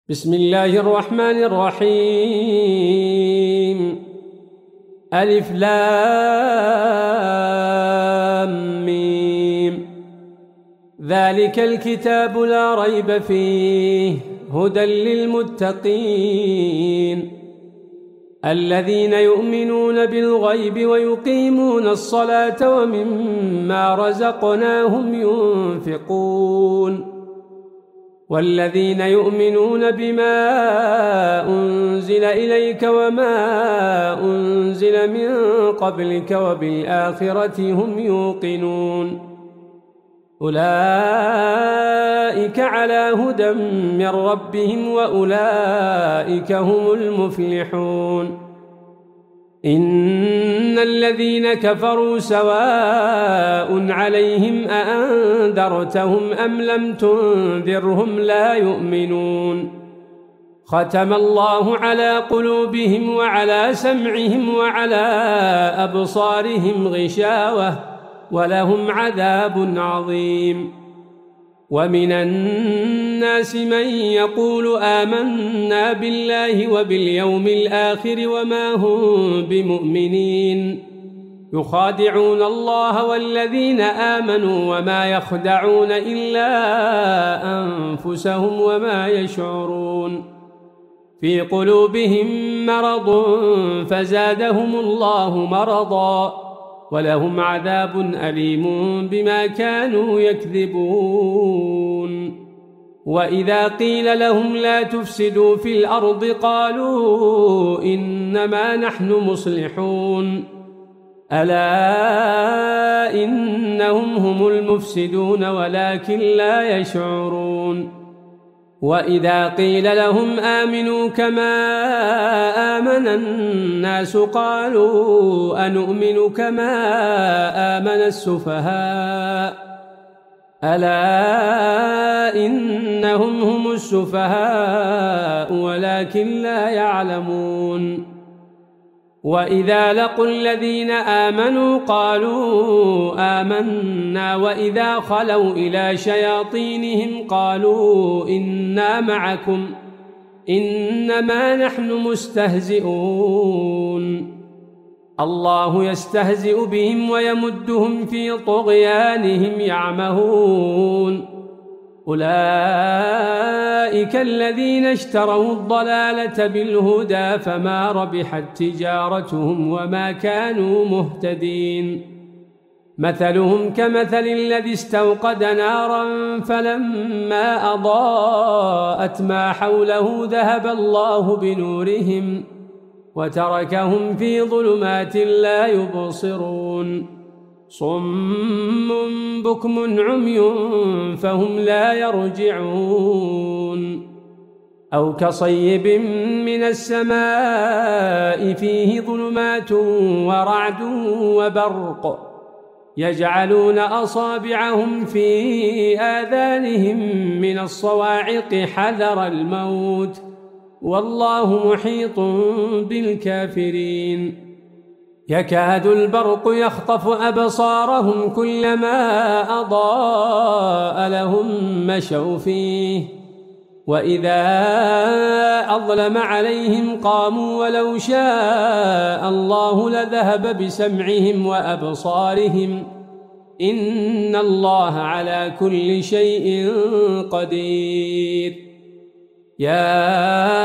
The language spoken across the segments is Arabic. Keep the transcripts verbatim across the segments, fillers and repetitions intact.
بسم الله الرحمن الرحيم. ألف لام ميم. ذلك الكتاب لا ريب فيه هدى للمتقين الذين يؤمنون بالغيب ويقيمون الصلاة ومما رزقناهم ينفقون والذين يؤمنون بما أنزل إليك وما أنزل من قبلك وبالآخرة هم يوقنون أولئك على هدى من ربهم وأولئك هم المفلحون. إن الذين كفروا سواء عليهم أأنذرتهم أم لم تنذرهم لا يؤمنون. ختم الله على قلوبهم وعلى سمعهم وعلى أبصارهم غشاوة ولهم عذاب عظيم. ومن الناس من يقول آمنا بالله وباليوم الآخر وما هم بمؤمنين يخادعون الله والذين آمنوا وما يخدعون إلا أنفسهم وما يشعرون. في قلوبهم مرض فزادهم الله مرضا ولهم عذاب أليم بما كانوا يكذبون. وإذا قيل لهم لا تفسدوا في الأرض قالوا إنما نحن مصلحون ألا إنهم هم المفسدون ولكن لا يشعرون. وإذا قيل لهم آمنوا كما آمن الناس قالوا أنؤمن كما آمن السفهاء ألا إنهم هم السفهاء ولكن لا يعلمون. وإذا لقوا الذين آمنوا قالوا آمنا وإذا خلوا إلى شياطينهم قالوا إنا معكم إنما نحن مستهزئون. الله يستهزئ بهم ويمدهم في طغيانهم يعمهون. أولئك الذين اشتروا الضلالة بالهدى فما ربحت تجارتهم وما كانوا مهتدين. مثلهم كمثل الذي استوقد نارا فلما أضاءت ما حوله ذهب الله بنورهم وتركهم في ظلمات لا يبصرون. صم بكم عمي فهم لا يرجعون. أو كصيب من السماء فيه ظلمات ورعد وبرق يجعلون أصابعهم في آذانهم من الصواعق حذر الموت والله محيط بالكافرين. يكاد البرق يخطف أبصارهم كلما أضاء لهم مشوا فيه وإذا أظلم عليهم قاموا ولو شاء الله لذهب بسمعهم وأبصارهم إن الله على كل شيء قدير. يا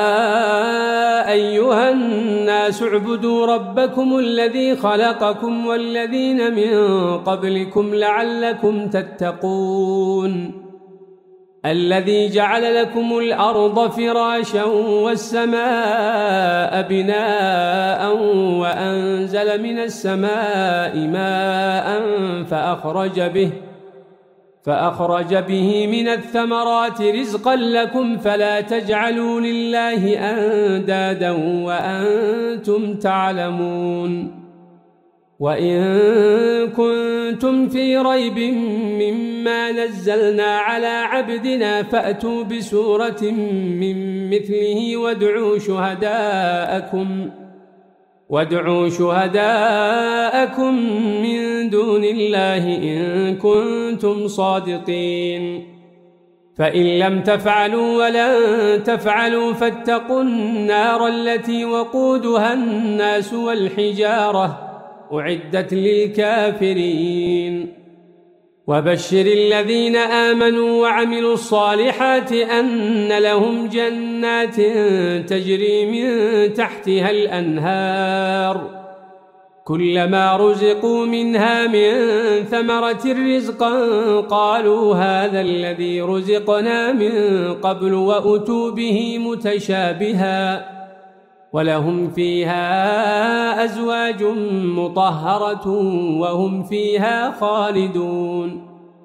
أيها الناس اعبدوا ربكم الذي خلقكم والذين من قبلكم لعلكم تتقون الذي جعل لكم الأرض فراشا والسماء بناء وأنزل من السماء ماء فأخرج به فأخرج به من الثمرات رزقا لكم فلا تجعلوا لله أندادا وأنتم تعلمون. وإن كنتم في ريب مما نزلنا على عبدنا فأتوا بسورة من مثله وادعوا شهداءكم وادعوا شهداءكم من دون الله إن كنتم صادقين فإن لم تفعلوا ولن تفعلوا فاتقوا النار التي وقودها الناس والحجارة أعدت للكافرين وبشر الذين آمنوا وعملوا الصالحات أن لهم جنات تجري من تحتها الأنهار كلما رزقوا منها من ثمرة رزقا قالوا هذا الذي رزقنا من قبل وأتوا به متشابها ولهم فيها أزواج مطهرة وهم فيها خالدون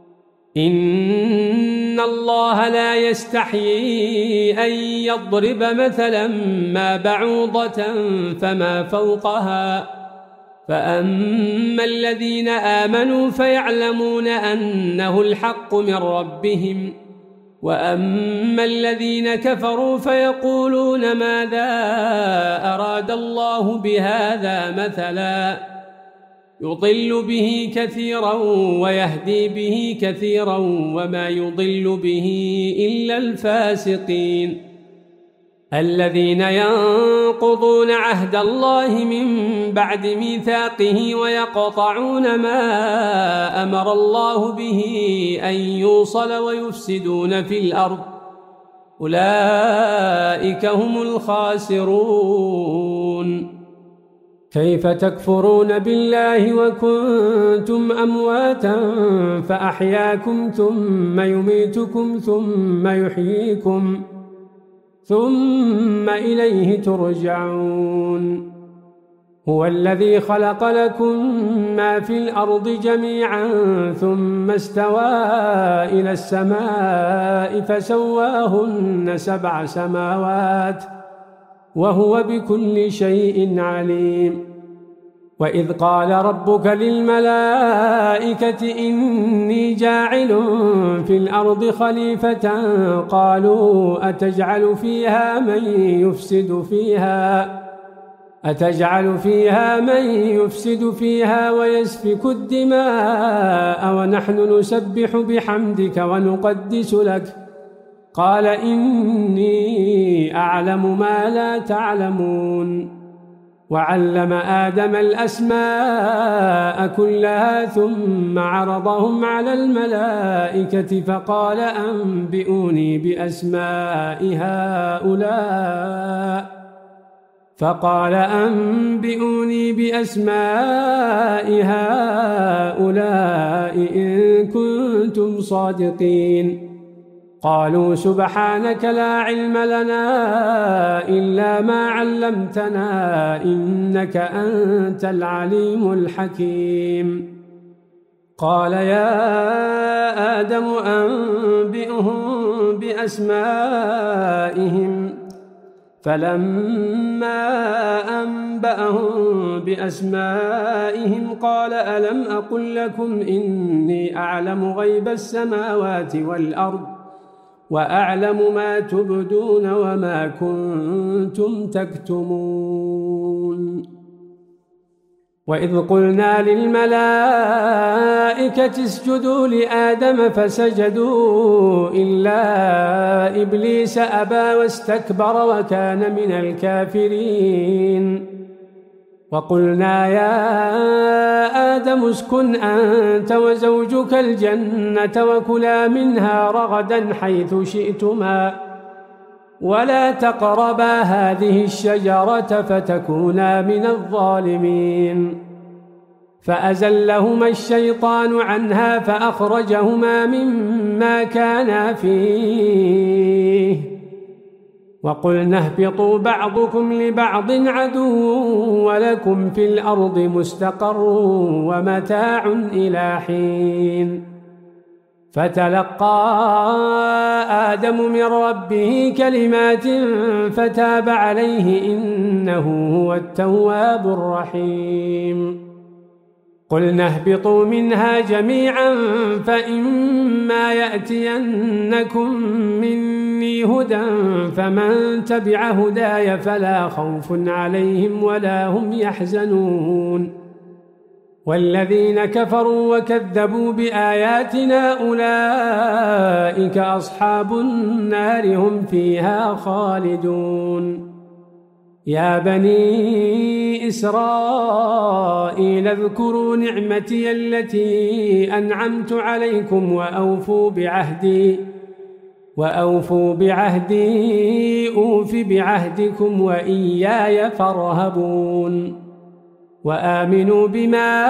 إن الله لا يستحيي أن يضرب مثلا ما بعوضة فما فوقها فأما الذين آمنوا فيعلمون أنه الحق من ربهم وأما الذين كفروا فيقولون ماذا أراد الله بهذا مثلا يضل به كثيرا ويهدي به كثيرا وما يضل به إلا الفاسقين الذين ينقضون عهد الله من بعد ميثاقه ويقطعون ما أمر الله به أن يوصل ويفسدون في الأرض أولئك هم الخاسرون كيف تكفرون بالله وكنتم أمواتا فأحياكم ثم يميتكم ثم يحييكم ثم إليه ترجعون هو الذي خلق لكم ما في الأرض جميعا ثم استوى إلى السماء فسواهن سبع سماوات وهو بكل شيء عليم وإذ قال ربك للملائكة إني جاعل في الأرض خليفة قالوا أتجعل فيها من يفسد فيها أتجعل فيها من يفسد فيها ويسفك الدماء ونحن نسبح بحمدك ونقدس لك قال إني أعلم ما لا تعلمون وعلم آدم الأسماء كلها ثم عرضهم على الملائكة فقال أنبئوني بأسماء هؤلاء فقال أنبئوني بأسماء هؤلاء إن كنتم صادقين قالوا سبحانك لا علم لنا إلا ما علمتنا إنك أنت العليم الحكيم قال يا آدم أنبئهم بأسمائهم فلما أنبأهم بأسمائهم قال ألم أقل لكم إني أعلم غيب السماوات والأرض وأعلم ما تبدون وما كنتم تكتمون وإذ قلنا للملائكة اسجدوا لآدم فسجدوا إلا إبليس أبى واستكبر وكان من الكافرين وقلنا يا آدم اسكن أنت وزوجك الجنة وكلا منها رغدا حيث شئتما ولا تقربا هذه الشجرة فتكونا من الظالمين فأزلهما الشيطان عنها فأخرجهما مما كانا فيه وقلنا اهبطوا بعضكم لبعض عدو ولكم في الأرض مستقر ومتاع إلى حين فتلقى آدم من ربه كلمات فتاب عليه إنه هو التواب الرحيم قلنا اهبطوا منها جميعا فإما يأتينكم مني هدى فمن تبع هداي فلا خوف عليهم ولا هم يحزنون والذين كفروا وكذبوا بآياتنا أولئك أصحاب النار هم فيها خالدون. يا بني إسرائيل اذكروا نعمتي التي أنعمت عليكم وأوفوا بعهدي وأوفوا بعهدي أوف بعهدكم وإياي فارهبون. وآمنوا بما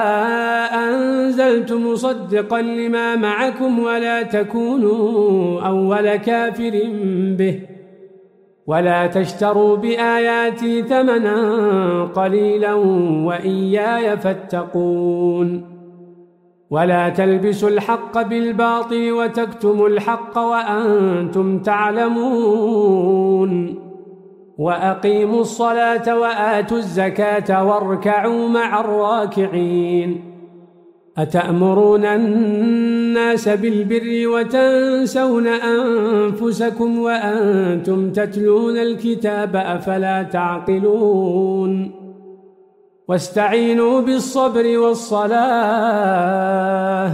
أنزلت مصدقا لما معكم ولا تكونوا أول كافر به ولا تشتروا بآياتي ثمنا قليلا وإياي فاتقون. ولا تلبسوا الحق بالباطل وتكتموا الحق وأنتم تعلمون. وأقيموا الصلاة وآتوا الزكاة واركعوا مع الراكعين. أتأمرون الناس بالبر وتنسون أنفسكم وأنتم تتلون الكتاب أفلا تعقلون. واستعينوا بالصبر والصلاة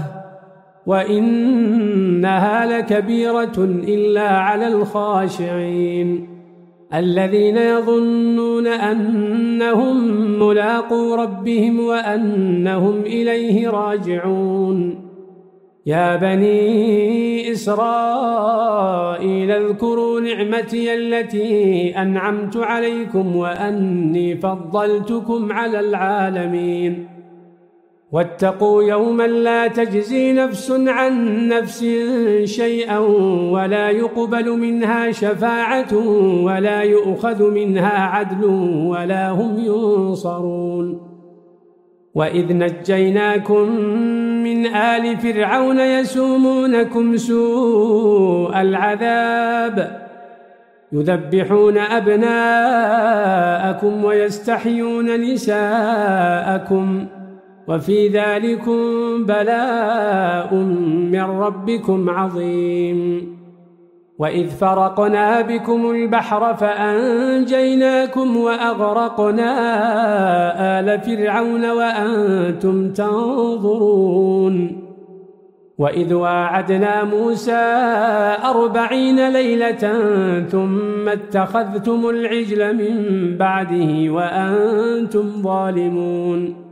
وإنها لكبيرة إلا على الخاشعين الذين يظنون أنهم ملاقو ربهم وأنهم إليه راجعون. يا بني إسرائيل اذكروا نعمتي التي أنعمت عليكم وأني فضلتكم على العالمين. واتقوا يوما لا تجزي نفس عن نفس شيئا ولا يقبل منها شفاعة ولا يؤخذ منها عدل ولا هم ينصرون. وإذ نجيناكم من آل فرعون يسومونكم سوء العذاب يذبحون أبناءكم ويستحيون نساءكم وفي ذلكم بلاء من ربكم عظيم. وإذ فرقنا بكم البحر فأنجيناكم وأغرقنا آل فرعون وأنتم تنظرون. وإذ واعدنا موسى أربعين ليلة ثم اتخذتم العجل من بعده وأنتم ظالمون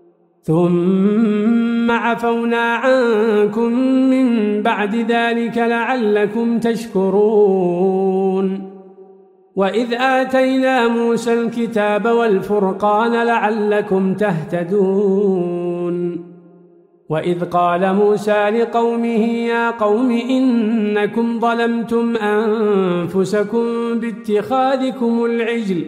ثم عفونا عنكم من بعد ذلك لعلكم تشكرون. وإذ آتينا موسى الكتاب والفرقان لعلكم تهتدون. وإذ قال موسى لقومه يا قوم إنكم ظلمتم أنفسكم باتخاذكم العجل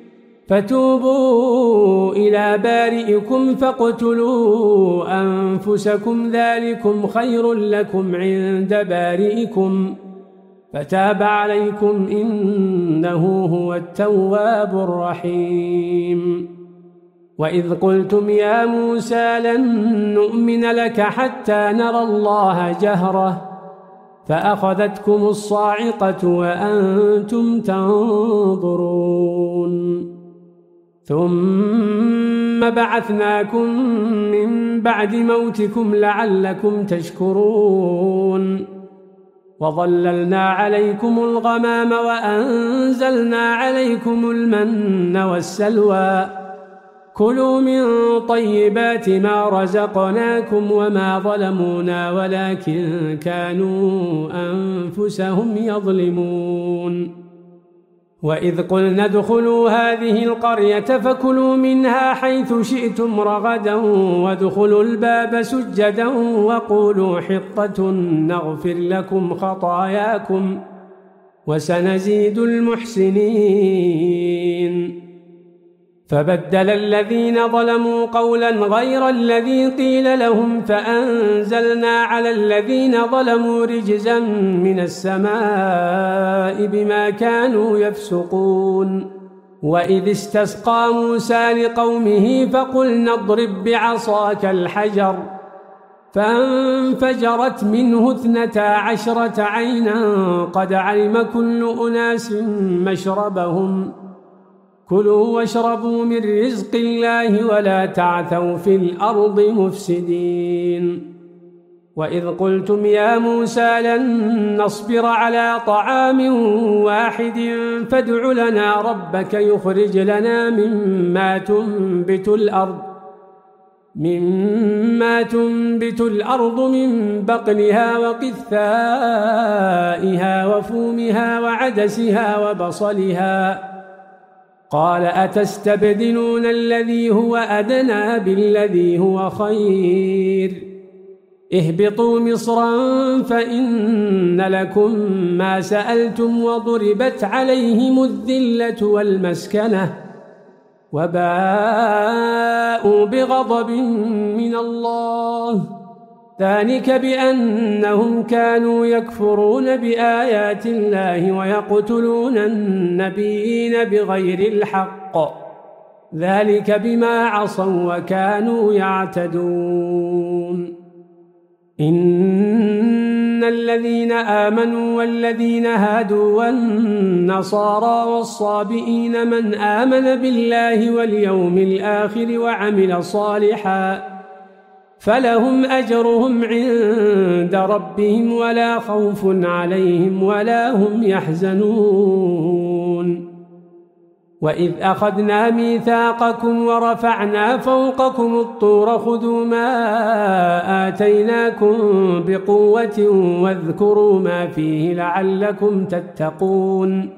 فتوبوا إلى بارئكم فاقتلوا أنفسكم ذلكم خير لكم عند بارئكم فتاب عليكم إنه هو التواب الرحيم. وإذ قلتم يا موسى لن نؤمن لك حتى نرى الله جهرة فأخذتكم الصاعقة وأنتم تنظرون. ثم بعثناكم من بعد موتكم لعلكم تشكرون. وظللنا عليكم الغمام وأنزلنا عليكم المن والسلوى كلوا من طيبات ما رزقناكم وما ظلمونا ولكن كانوا أنفسهم يظلمون. وإذ قلنا ادخلوا هذه القرية فكلوا منها حيث شئتم رغدا وادخلوا الباب سجدا وقولوا حطة نغفر لكم خطاياكم وسنزيد المحسنين. فبدل الذين ظلموا قولا غير الذي قيل لهم فأنزلنا على الذين ظلموا رجزا من السماء بما كانوا يفسقون. وإذ استسقى موسى لقومه فقلنا اضرب بعصاك الحجر فانفجرت منه اثنتا عشرة عينا قد علم كل أناس مشربهم كلوا واشربوا من رزق الله ولا تعثوا في الأرض مفسدين وإذ قلتم يا موسى لن نصبر على طعام واحد فادع لنا ربك يخرج لنا مما تنبت الأرض مما تنبت الأرض من بقلها وقثائها وفومها وعدسها وبصلها قال أتستبدلون الذي هو أدنى بالذي هو خير اهبطوا مصرا فإن لكم ما سألتم وضربت عليهم الذلة والمسكنة وباءوا بغضب من الله ذلك بأنهم كانوا يكفرون بآيات الله ويقتلون النبيين بغير الحق ذلك بما عصوا وكانوا يعتدون إن الذين آمنوا والذين هادوا والنصارى والصابئين من آمن بالله واليوم الآخر وعمل صالحا فلهم أجرهم عند ربهم ولا خوف عليهم ولا هم يحزنون وإذ أخذنا ميثاقكم ورفعنا فوقكم الطور خذوا ما آتيناكم بقوة واذكروا ما فيه لعلكم تتقون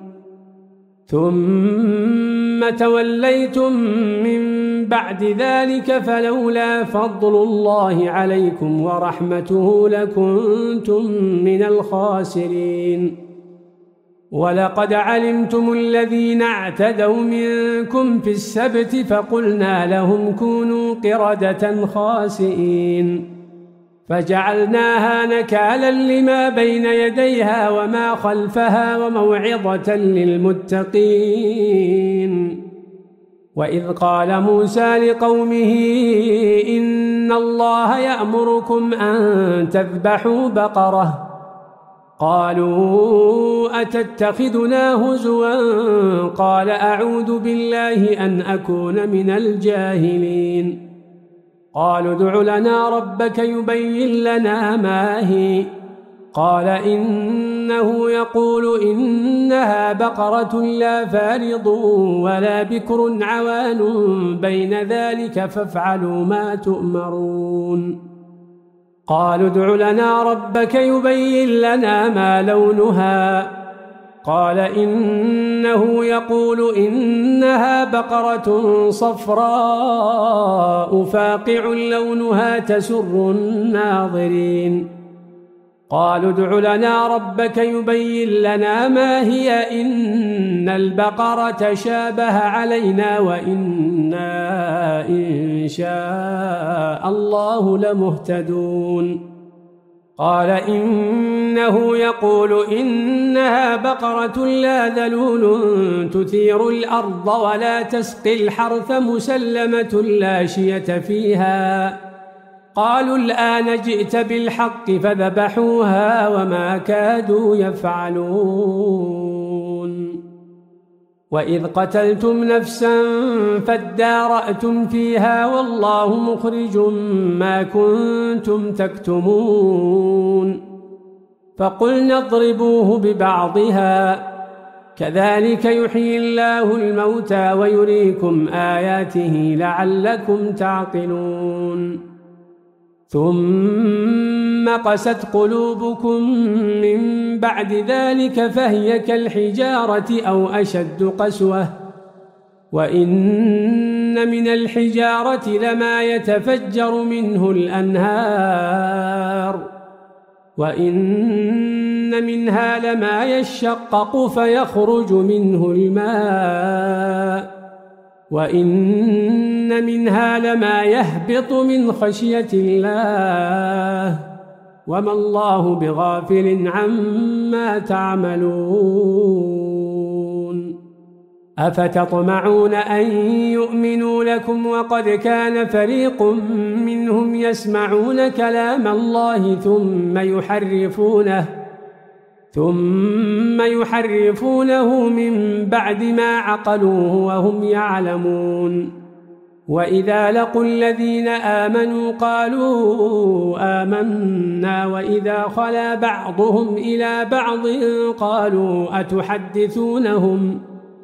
ثم توليتم من بعد ذلك فلولا فضل الله عليكم ورحمته لكنتم من الخاسرين ولقد علمتم الذين اعتدوا منكم في السبت فقلنا لهم كونوا قردة خاسئين فجعلناها نكالا لما بين يديها وما خلفها وموعظة للمتقين وإذ قال موسى لقومه إن الله يأمركم أن تذبحوا بقرة قالوا أتتخذنا هزوا قال أعوذ بالله أن أكون من الجاهلين قالوا ادع لنا ربك يبين لنا ما هي قال إنه يقول إنها بقرة لا فارض ولا بكر عوان بين ذلك فافعلوا ما تؤمرون قالوا ادع لنا ربك يبين لنا ما لونها قال إنه يقول إنها بقرة صفراء فاقع لونها تسر الناظرين قالوا ادع لنا ربك يبين لنا ما هي إن البقرة شابه علينا وإنا إن شاء الله لمهتدون قال إنه يقول إنها بقرة لا ذلول تثير الأرض ولا تسقي الحرث مسلمة لا شية فيها قالوا الآن جئت بالحق فذبحوها وما كادوا يفعلون وإذ قتلتم نفسا فادارأتم فيها والله مخرج ما كنتم تكتمون فقلنا اضربوه ببعضها كذلك يحيي الله الموتى ويريكم آياته لعلكم تعقلون ثم قست قلوبكم من بعد ذلك فهي كالحجارة أو أشد قسوة وإن من الحجارة لما يتفجر منه الأنهار وإن منها لما يشقق فيخرج منه الماء وإن منها لما يهبط من خشية الله وما الله بغافل عما تعملون أفتطمعون أن يؤمنوا لكم وقد كان فريق منهم يسمعون كلام الله ثم يحرفونه ثم يحرفونه من بعد ما عقلوه وهم يعلمون. وإذا لقوا الذين آمنوا قالوا آمنا وإذا خلا بعضهم إلى بعض قالوا أتحدثونهم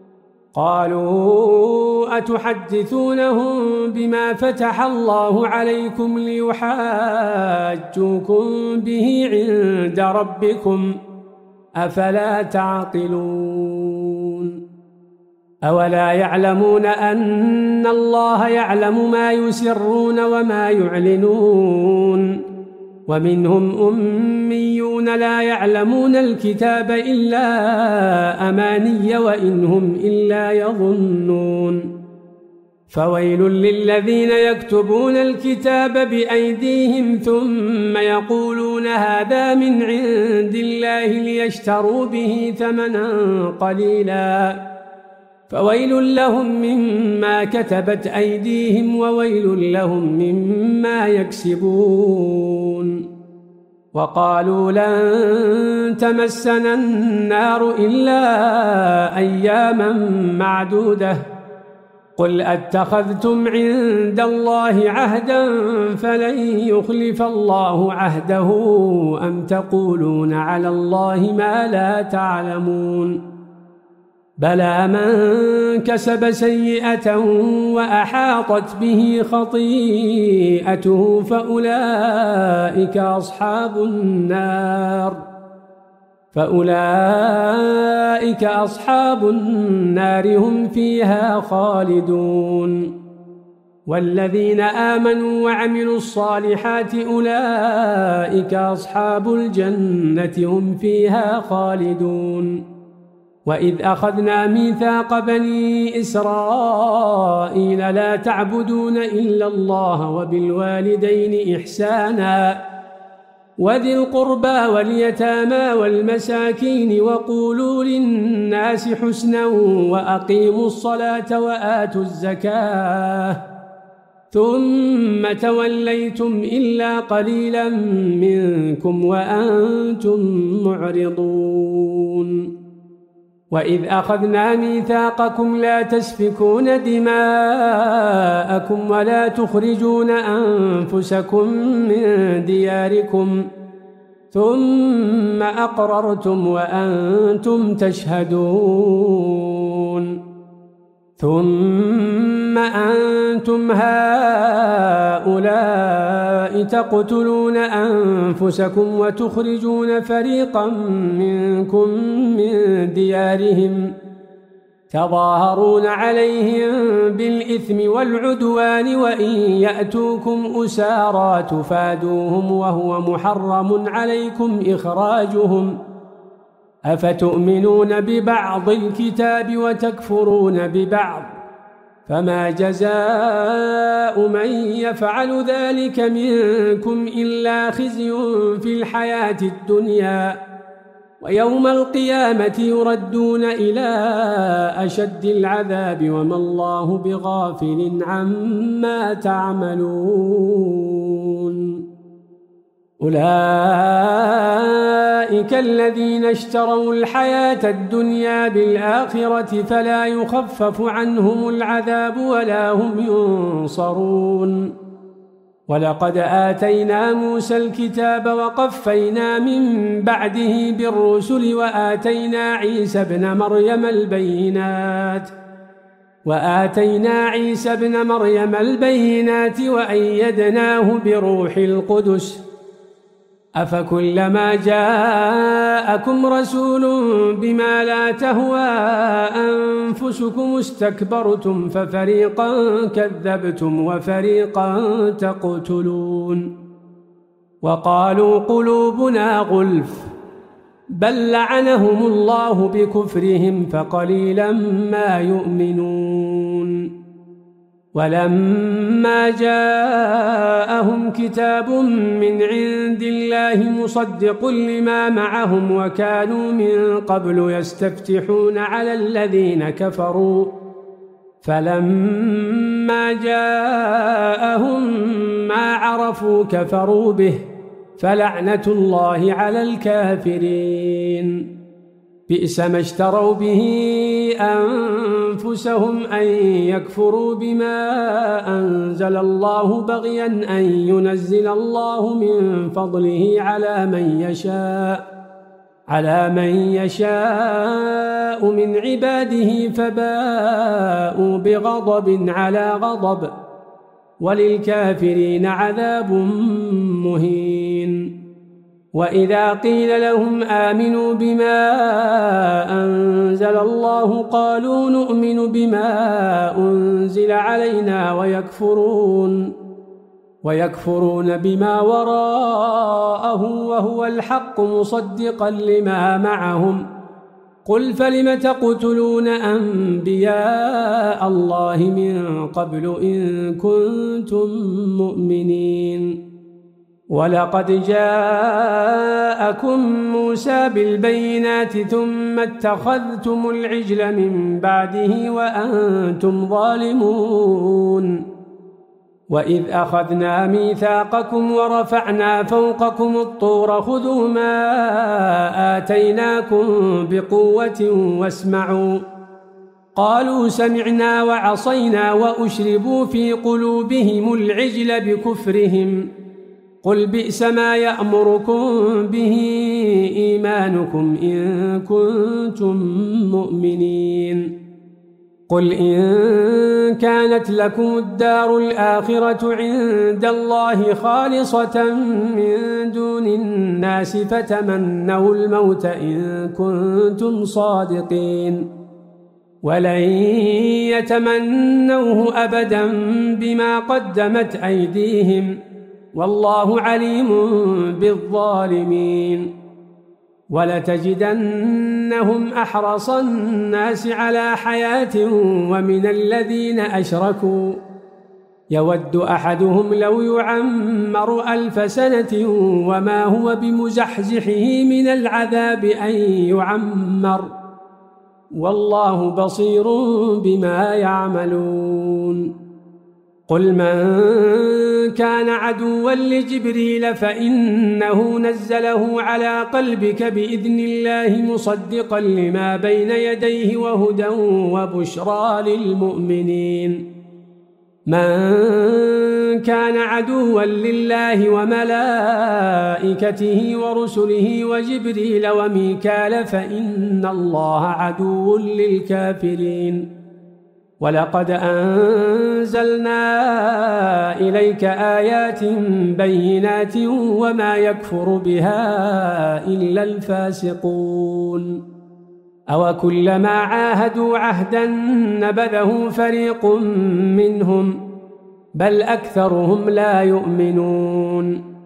قالوا أتحدثونهم بما فتح الله عليكم ليحاجوكم به عند ربكم أفلا تعقلون. أولا يعلمون أن الله يعلم ما يسرون وما يعلنون. ومنهم أميون لا يعلمون الكتاب إلا أماني وإن هم إلا يظنون. فويل للذين يكتبون الكتاب بأيديهم ثم يقولون هذا من عند الله ليشتروا به ثمنا قليلا فويل لهم مما كتبت أيديهم وويل لهم مما يكسبون. وقالوا لن تمسنا النار إلا أياما معدودة قل أتخذتم عند الله عهدا فلن يخلف الله عهده أم تقولون على الله ما لا تعلمون. بلى من كسب سيئة وأحاطت به خطيئته فأولئك أصحاب النار فأولئك أصحاب النار هم فيها خالدون. والذين آمنوا وعملوا الصالحات أولئك أصحاب الجنة هم فيها خالدون. وإذ أخذنا ميثاق بني إسرائيل لا تعبدون إلا الله وبالوالدين إحسانا وذي القربى واليتامى والمساكين وقولوا للناس حسنا وأقيموا الصلاة وآتوا الزكاة ثم توليتم إلا قليلا منكم وأنتم معرضون. وإذ أخذنا ميثاقكم لا تسفكون دماءكم ولا تخرجون أنفسكم من دياركم ثم أقررتم وأنتم تشهدون ثم أنتم هؤلاء تقتلون أنفسكم وتخرجون فريقا منكم من ديارهم تظاهرون عليهم بالإثم والعدوان وإن يأتوكم أسارى تفادوهم وهو محرم عليكم إخراجهم أفتؤمنون ببعض الكتاب وتكفرون ببعض فما جزاء من يفعل ذلك منكم إلا خزي في الحياة الدنيا ويوم القيامة يردون إلى أشد العذاب وما الله بغافل عما تعملون. أولئك الذين اشتروا الحياة الدنيا بالآخرة فلا يخفف عنهم العذاب ولا هم ينصرون. ولقد آتينا موسى الكتاب وقفينا من بعده بالرسل وآتينا عيسى ابن مريم البينات وآتينا عيسى ابن مريم البينات وأيدناه بروح القدس أفكلما جاءكم رسول بما لا تهوى أنفسكم استكبرتم ففريقا كذبتم وفريقا تقتلون. وقالوا قلوبنا غلف بل لعنهم الله بكفرهم فقليلا ما يؤمنون. ولما جاءهم كتاب من عند الله مصدق لما معهم وكانوا من قبل يستفتحون على الذين كفروا فلما جاءهم ما عرفوا كفروا به فلعنة الله على الكافرين. بئس ما اشتروا به أنفسهم أن يكفروا بما أنزل الله بغيا أن ينزل الله من فضله على من يشاء على من يشاء من عباده فباءوا بغضب على غضب وللكافرين عذاب مهين. وإذا قيل لهم آمنوا بما أنزل الله قالوا نؤمن بما أنزل علينا ويكفرون ويكفرون بما وراءه وهو الحق مصدقا لما معهم. قل فلم تقتلون أنبياء الله من قبل إن كنتم مؤمنين؟ ولقد جاءكم موسى بالبينات ثم اتخذتم العجل من بعده وأنتم ظالمون. وإذ أخذنا ميثاقكم ورفعنا فوقكم الطور خذوا ما آتيناكم بقوة واسمعوا. قالوا سمعنا وعصينا وأشربوا في قلوبهم العجل بكفرهم. قل بئس ما يأمركم به إيمانكم إن كنتم مؤمنين. قل إن كانت لكم الدار الآخرة عند الله خالصة من دون الناس فتمنوا الموت إن كنتم صادقين ولن يتمنوه أبدا بما قدمت أيديهم والله عليم بالظالمين. ولتجدنهم أحرص الناس على حياة ومن الذين أشركوا يود أحدهم لو يعمر ألف سنة وما هو بمزحزحه من العذاب أن يعمر والله بصير بما يعملون. قل من كان عدوا لجبريل فإنه نزله على قلبك بإذن الله مصدقا لما بين يديه وهدى وبشرى للمؤمنين. من كان عدوا لله وملائكته ورسله وجبريل وميكال فإن الله عدو للكافرين. ولقد أنزلنا إليك آيات بينات وما يكفر بها إلا الفاسقون. أوكلما عاهدوا عهدا نبذه فريق منهم بل أكثرهم لا يؤمنون.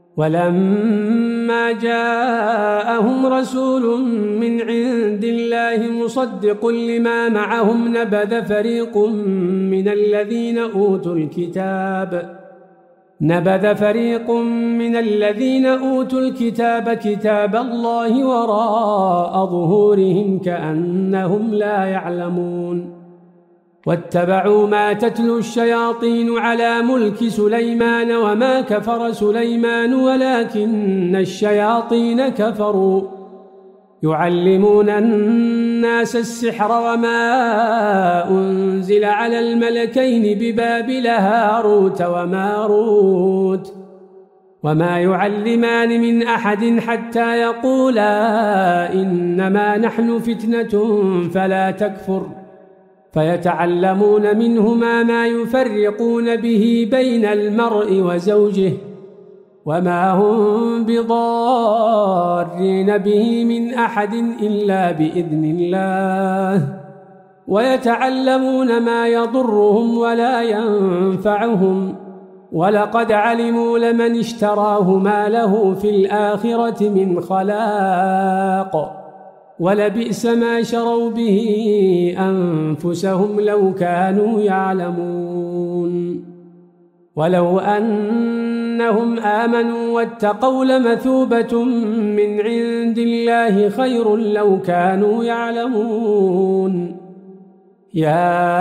ولما جاءهم رسول من عند الله مصدق لما معهم نبذ فريق من الذين أوتوا الكتاب نبذ فريق من الذين أوتوا الكتاب كتاب الله وراء ظهورهم كأنهم لا يعلمون. واتبعوا ما تتلو الشياطين على ملك سليمان وما كفر سليمان ولكن الشياطين كفروا يعلمون الناس السحر وما أنزل على الملكين ببابل هاروت وماروت وما يعلمان من أحد حتى يقولا إنما نحن فتنة فلا تكفر فيتعلمون منهما ما يفرقون به بين المرء وزوجه وما هم بضارين به من أحد إلا بإذن الله ويتعلمون ما يضرهم ولا ينفعهم ولقد علموا لمن اشتراه ما له في الآخرة من خلاق ولبئس ما شروا به أنفسهم لو كانوا يعلمون. ولو أنهم آمنوا واتقوا لمثوبة من عند الله خير لو كانوا يعلمون. يا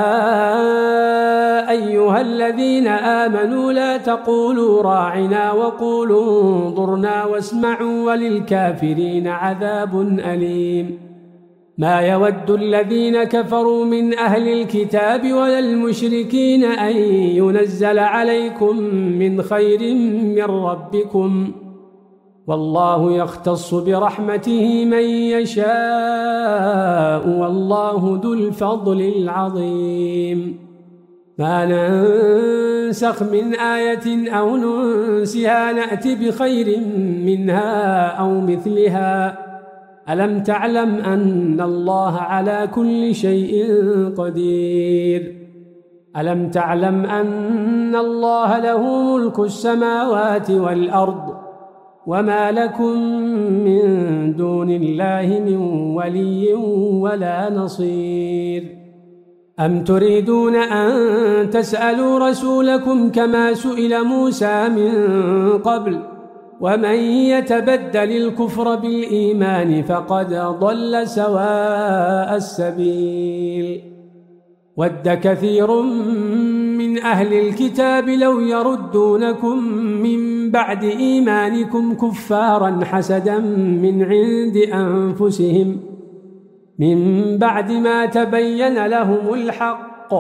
أيها الذين آمنوا لا تقولوا راعنا وقولوا انظرنا واسمعوا وللكافرين عذاب أليم. ما يود الذين كفروا من أهل الكتاب ولا المشركين أن ينزل عليكم من خير من ربكم، والله يختص برحمته من يشاء والله ذو الفضل العظيم. ما ننسخ من آية أو ننسها نأت بخير منها أو مثلها. ألم تعلم أن الله على كل شيء قدير؟ ألم تعلم أن الله له ملك السماوات والأرض وما لكم من دون الله من ولي ولا نصير؟ أم تريدون أن تسألوا رسولكم كما سئل موسى من قبل؟ ومن يتبدل الكفر بالإيمان فقد ضل سواء السبيل. ود كثير من أهل الكتاب لو يردونكم من بعد إيمانكم كفارا حسدا من عند أنفسهم من بعد ما تبين لهم الحق،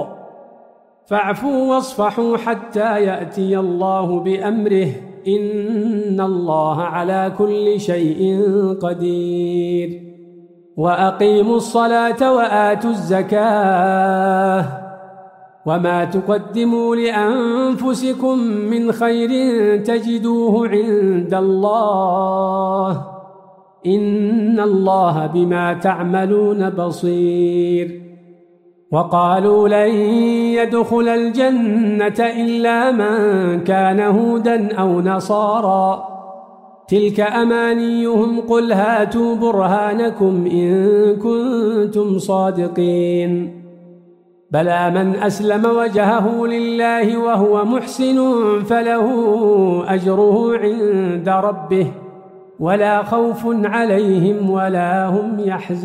فاعفوا واصفحوا حتى يأتي الله بأمره، إن الله على كل شيء قدير. وأقيموا الصلاة وآتوا الزكاة وما تقدموا لأنفسكم من خير تجدوه عند الله، إن الله بما تعملون بصير. وقالوا لن يدخل الجنة إلا من كان هودا أو نصارى، تلك أمانيهم، قل هاتوا برهانكم إن كنتم صادقين. بلى من أسلم وجهه لله وهو محسن فله أجره عند ربه ولا خوف عليهم ولا هم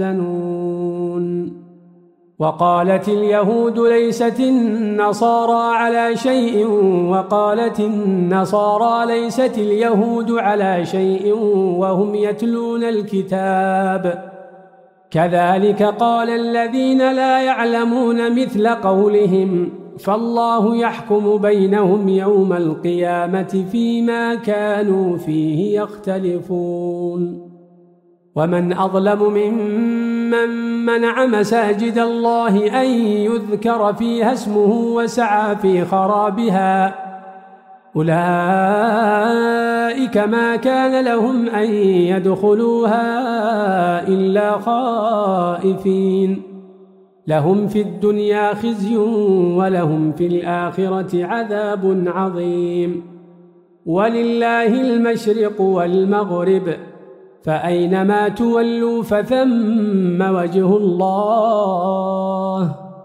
يحزنون. وقالت اليهود ليست النصارى على شيء وقالت النصارى ليست اليهود على شيء وهم يتلون الكتاب، كذلك قال الذين لا يعلمون مثل قولهم، فالله يحكم بينهم يوم القيامة فيما كانوا فيه يختلفون. ومن أظلم ممن منع مساجد الله أن يذكر فيها اسمه وسعى في خرابها، أولئك ما كان لهم أن يدخلوها إلا خائفين، لهم في الدنيا خزي ولهم في الآخرة عذاب عظيم. ولله المشرق والمغرب، فأينما تولوا فثم وجه الله،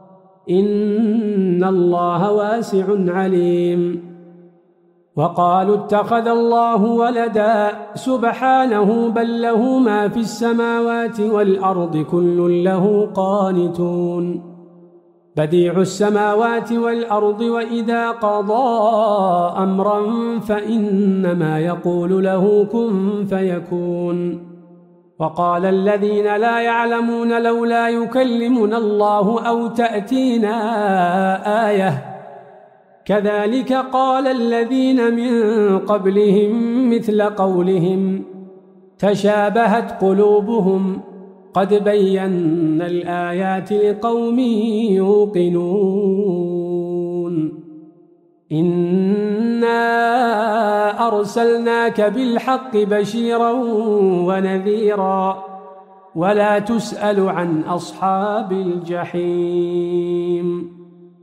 إن الله واسع عليم. وقالوا اتخذ الله ولدا، سبحانه بل له ما في السماوات والأرض كل له قانتون. بديع السماوات والأرض، وإذا قضى أمرا فإنما يقول له كن فيكون. وقال الذين لا يعلمون لولا يكلمنا الله أو تأتينا آية، كذلك قال الذين من قبلهم مثل قولهم، تشابهت قلوبهم، قد بينا الآيات لقوم يوقنون. إنا أرسلناك بالحق بشيرا ونذيرا، ولا تسأل عن أصحاب الجحيم.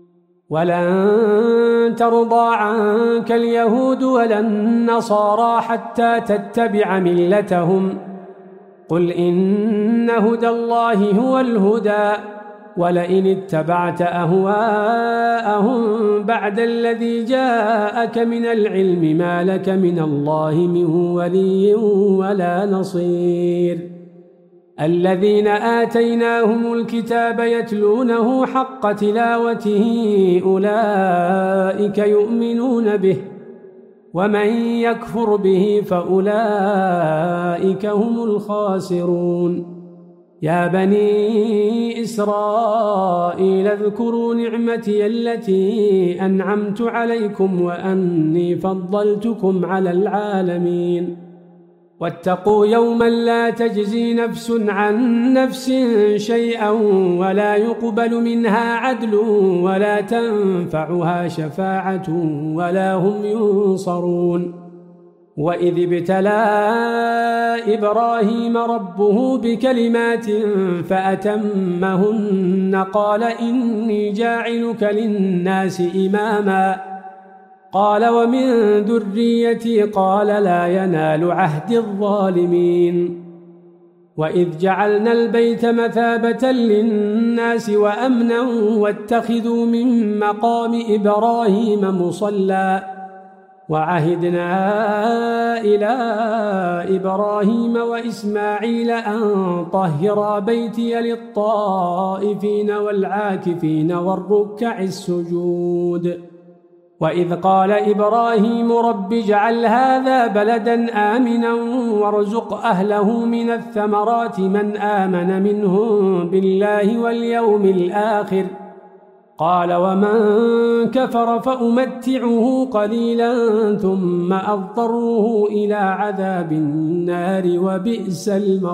ولن ترضى عنك اليهود ولا النصارى حتى تتبع ملتهم، قل إن هدى الله هو الهدى، ولئن اتبعت أهواءهم بعد الذي جاءك من العلم ما لك من الله من ولي ولا نصير. الذين آتيناهم الكتاب يتلونه حق تلاوته أولئك يؤمنون به ومن يكفر به فأولئك هم الخاسرون يا بني إسرائيل اذكروا نعمتي التي أنعمت عليكم وأني فضلتكم على العالمين واتقوا يوما لا تجزي نفس عن نفس شيئا ولا يقبل منها عدل ولا تنفعها شفاعة ولا هم ينصرون وإذ ابتلى إبراهيم ربه بكلمات فأتمهن قال إني جاعلك للناس إماما قال ومن ذريتي قال لا ينال عهد الظالمين وإذ جعلنا البيت مثابة للناس وأمنا واتخذوا من مقام إبراهيم مصلى وعهدنا إلى إبراهيم وإسماعيل أن طهرا بيتي للطائفين والعاكفين والركع السجود وإذ قال إبراهيم رب اجعل هذا بلدا آمنا وارزق أهله من الثمرات من آمن منهم بالله واليوم الآخر قال ومن كفر فأمتعه قليلا ثم أضطره إلى عذاب النار وبئس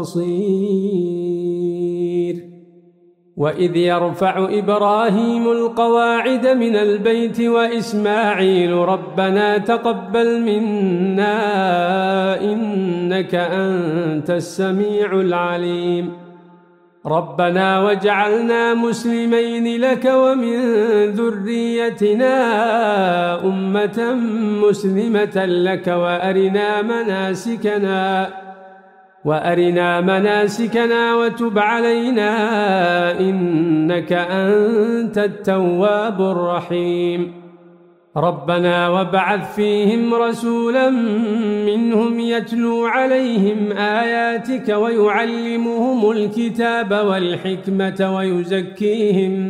المصير وإذ يرفع إبراهيم القواعد من البيت وإسماعيل ربنا تقبل منا إنك أنت السميع العليم ربنا واجعلنا مسلمين لك ومن ذريتنا أمة مسلمة لك وأرنا مناسكنا وأرنا مناسكنا وتب علينا إنك أنت التواب الرحيم ربنا وابعث فيهم رسولا منهم يتلو عليهم آياتك ويعلمهم الكتاب والحكمة ويزكيهم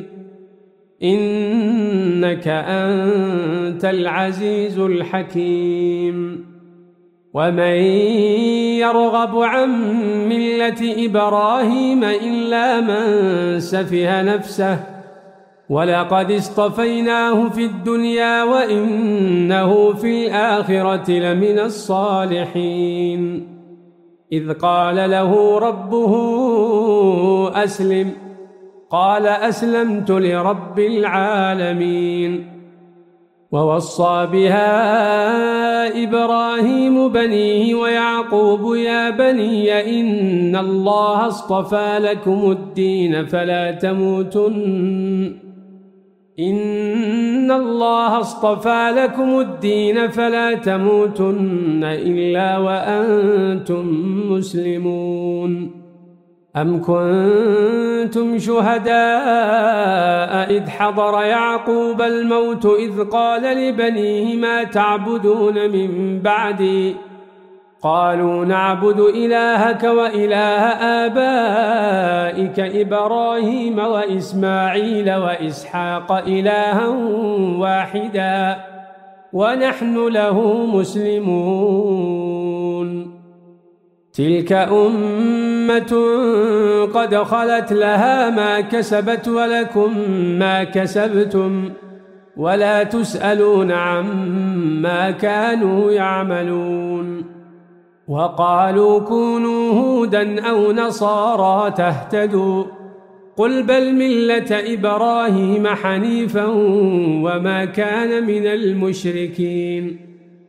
إنك أنت العزيز الحكيم ومن يرغب عن ملة إبراهيم إلا من سفه نفسه ولقد اصطفيناه في الدنيا وإنه في الآخرة لمن الصالحين إذ قال له ربه أسلم قال أسلمت لرب العالمين ووصى بها إبراهيم بنيه ويعقوب يا بني إن الله اصطفى لكم الدين فلا تموتن إن الله اصطفى لكم الدين فلا تموتن إلا وأنتم مسلمون أم كنتم شهداء إذ حضر يعقوب الموت إذ قال لبنيه ما تعبدون من بعدي قالوا نعبد إلهك وإله آبائك إبراهيم وإسماعيل وإسحاق إلها واحدا ونحن له مسلمون تلك أمة قد خلت لها ما كسبت ولكم ما كسبتم ولا تسألون عما كانوا يعملون وقالوا كونوا هودا أو نصارى تهتدوا قل بل ملة إبراهيم حنيفا وما كان من المشركين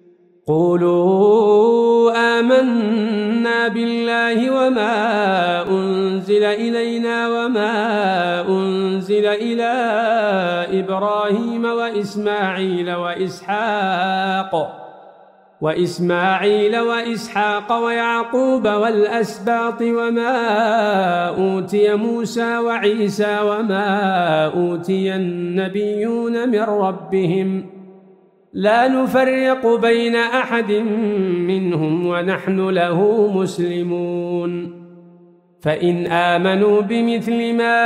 قولوا آمنا بالله وما أنزل إلينا وما أنزل إلى إبراهيم وإسماعيل وإسحاق وإسماعيل وإسحاق ويعقوب والأسباط وما أوتي موسى وعيسى وما أوتي النبيون من ربهم لا نفرق بين أحد منهم ونحن له مسلمون فإن آمنوا بمثل ما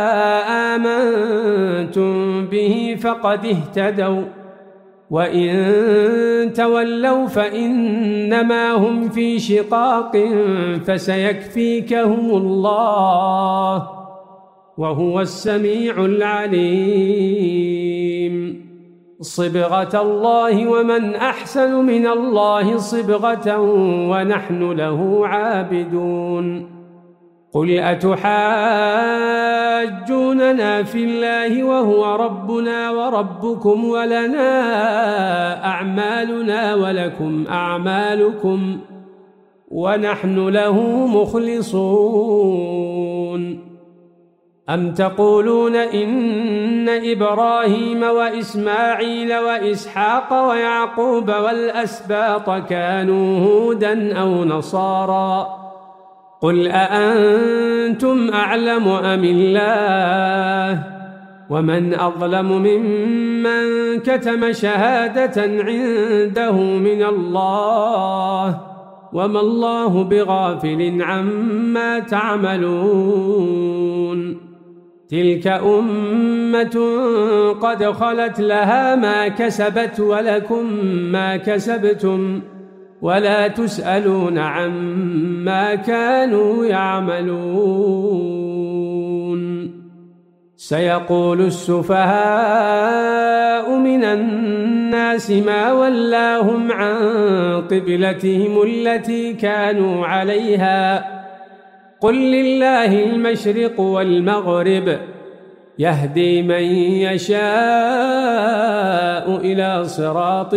آمنتم به فقد اهتدوا وإن تولوا فإنما هم في شقاق فسيكفيكهم الله وهو السميع العليم. صبغة الله ومن أحسن من الله صبغة ونحن له عابدون. قل أتحاجوننا في الله وهو ربنا وربكم ولنا أعمالنا ولكم أعمالكم ونحن له مخلصون. أم تقولون إن إبراهيم وإسماعيل وإسحاق ويعقوب والأسباط كانوا هودا أو نصارى قل أأنتم أعلم أم الله ومن أظلم ممن كتم شهادة عنده من الله وما الله بغافل عما تعملون. تلك أمة قد خلت لها ما كسبت ولكم ما كسبتم ولا تسألون عما كانوا يعملون. سيقول السفهاء من الناس ما ولاهم عن قبلتهم التي كانوا عليها قل لله المشرق والمغرب يهدي من يشاء إلى صراط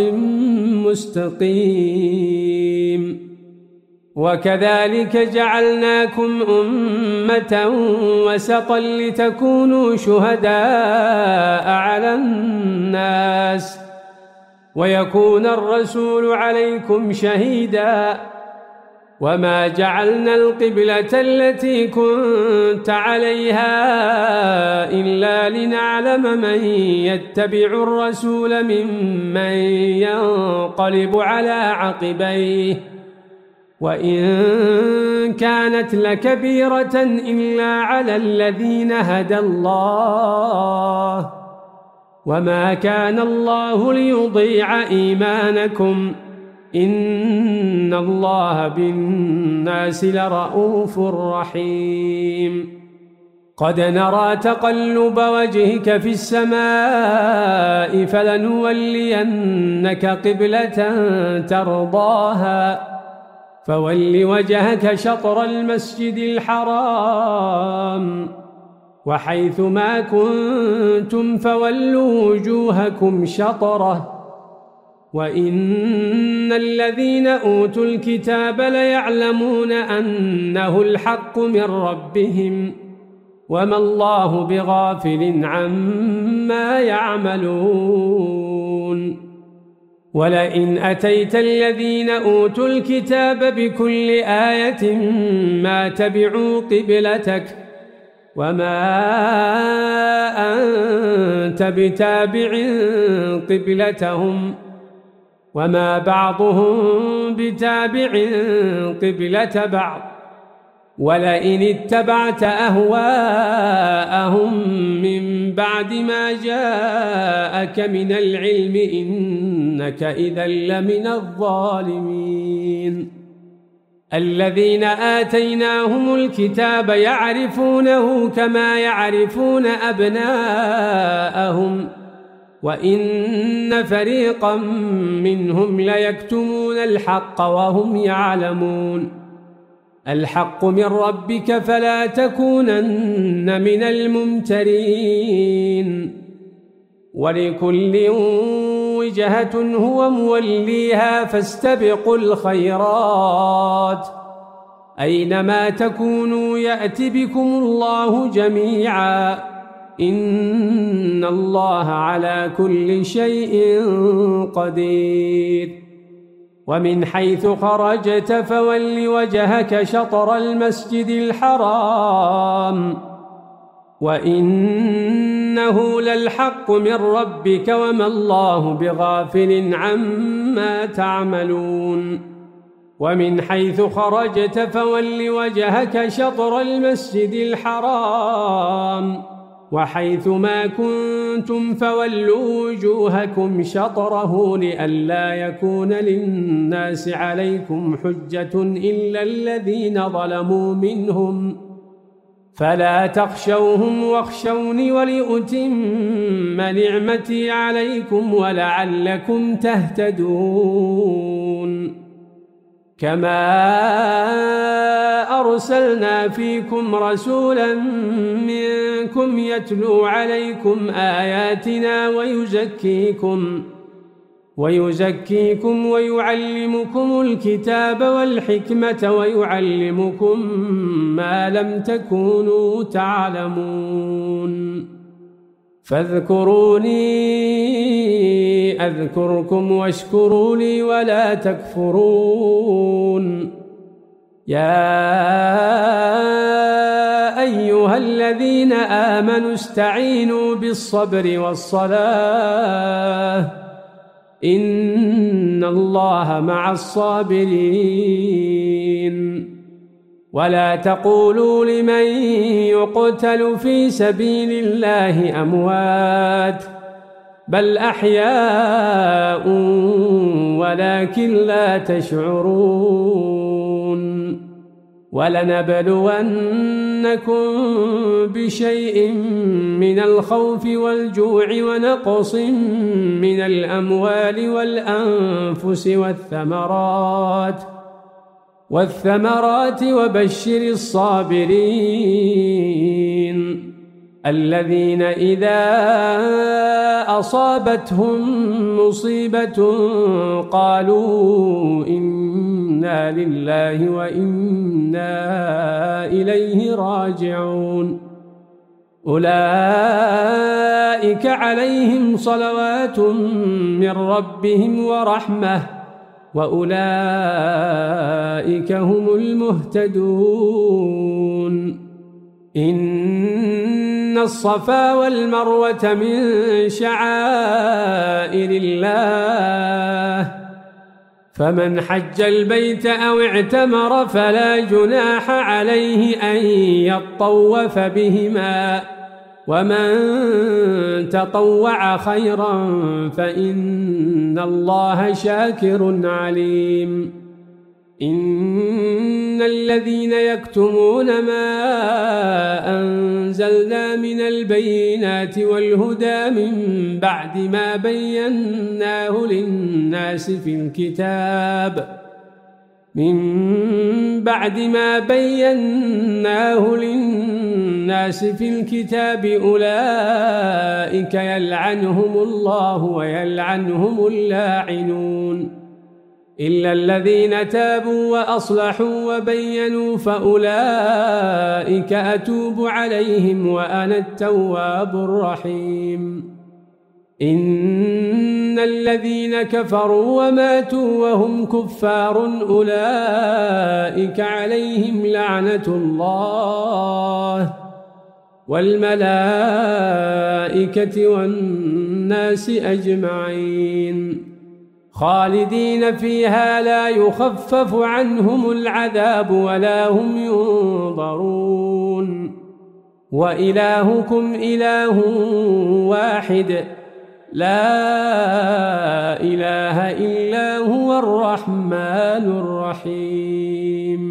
مستقيم. وكذلك جعلناكم أمة وسطا لتكونوا شهداء على الناس ويكون الرسول عليكم شهيدا وما جعلنا القبلة التي كنت عليها إلا لنعلم من يتبع الرسول ممن ينقلب على عقبيه وإن كانت لكبيرة إلا على الذين هدى الله وما كان الله ليضيع إيمانكم إن الله بالناس لرؤوف رحيم. قد نرى تقلب وجهك في السماء فلنولينك قبلة ترضاها فول وجهك شطر المسجد الحرام وحيث ما كنتم فولوا وجوهكم شطره وإن الذين أوتوا الكتاب ليعلمون أنه الحق من ربهم وما الله بغافل عما يعملون. ولئن أتيت الذين أوتوا الكتاب بكل آية ما تبعوا قبلتك وما أنت بتابع قبلتهم وما بعضهم بتابع قبلة بعض ولئن اتبعت أهواءهم من بعد ما جاءك من العلم إنك إذا لمن الظالمين. الذين آتيناهم الكتاب يعرفونه كما يعرفون أبناءهم وإن فريقا منهم ليكتمون الحق وهم يعلمون. الحق من ربك فلا تكونن من الممترين. ولكل وجهة هو موليها فاستبقوا الخيرات أينما تكونوا يأت بكم الله جميعا إن الله على كل شيء قدير. ومن حيث خرجت فول وجهك شطر المسجد الحرام وإنه للحق من ربك وما الله بغافل عما تعملون. ومن حيث خرجت فول وجهك شطر المسجد الحرام وحيث ما كنتم فولوا وجوهكم شطره لئلا يكون للناس عليكم حجة إلا الذين ظلموا منهم فلا تخشوهم واخشوني ولأتم نعمتي عليكم ولعلكم تهتدون كما أرسلنا فيكم رسولا منكم يتلو عليكم آياتنا ويزكيكم ويزكيكم ويعلمكم الكتاب والحكمة ويعلمكم ما لم تكونوا تعلمون فاذكروني أذكركم واشكروا لي ولا تكفرون يا أيها الذين آمنوا استعينوا بالصبر والصلاة إن الله مع الصابرين ولا تقولوا لمن يقتل في سبيل الله أموات بل أحياء ولكن لا تشعرون ولنبلونكم بشيء من الخوف والجوع ونقص من الأموال والأنفس والثمرات والثمرات وبشر الصابرين الذين إذا أصابتهم مصيبة قالوا إنا لله وإنا إليه راجعون أولئك عليهم صلوات من ربهم ورحمة وأولئك هم المهتدون إن الصفا والمروة من شعائر الله فمن حج البيت أو اعتمر فلا جناح عليه أن يطوف بهما ومن تطوع خيرا فإن الله شاكر عليم إن الذين يكتمون ما أنزلنا من البينات والهدى من بعد ما بيناه للناس في الكتاب من بعد ما بيناه للناس في الكتاب أولئك يلعنهم الله ويلعنهم اللاعنون إلا الذين تابوا وأصلحوا وبينوا فأولئك أتوب عليهم وأنا التواب الرحيم إن الذين كفروا وماتوا وهم كفار أولئك عليهم لعنة الله والملائكة والناس أجمعين خالدين فيها لا يخفف عنهم العذاب ولا هم ينظرون وإلهكم إله واحد لا إله إلا هو الرحمن الرحيم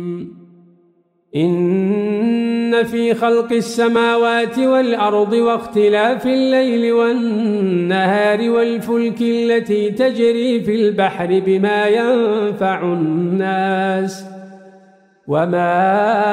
إن في خلق السماوات والأرض واختلاف الليل والنهار والفلك التي تجري في البحر بما ينفع الناس وما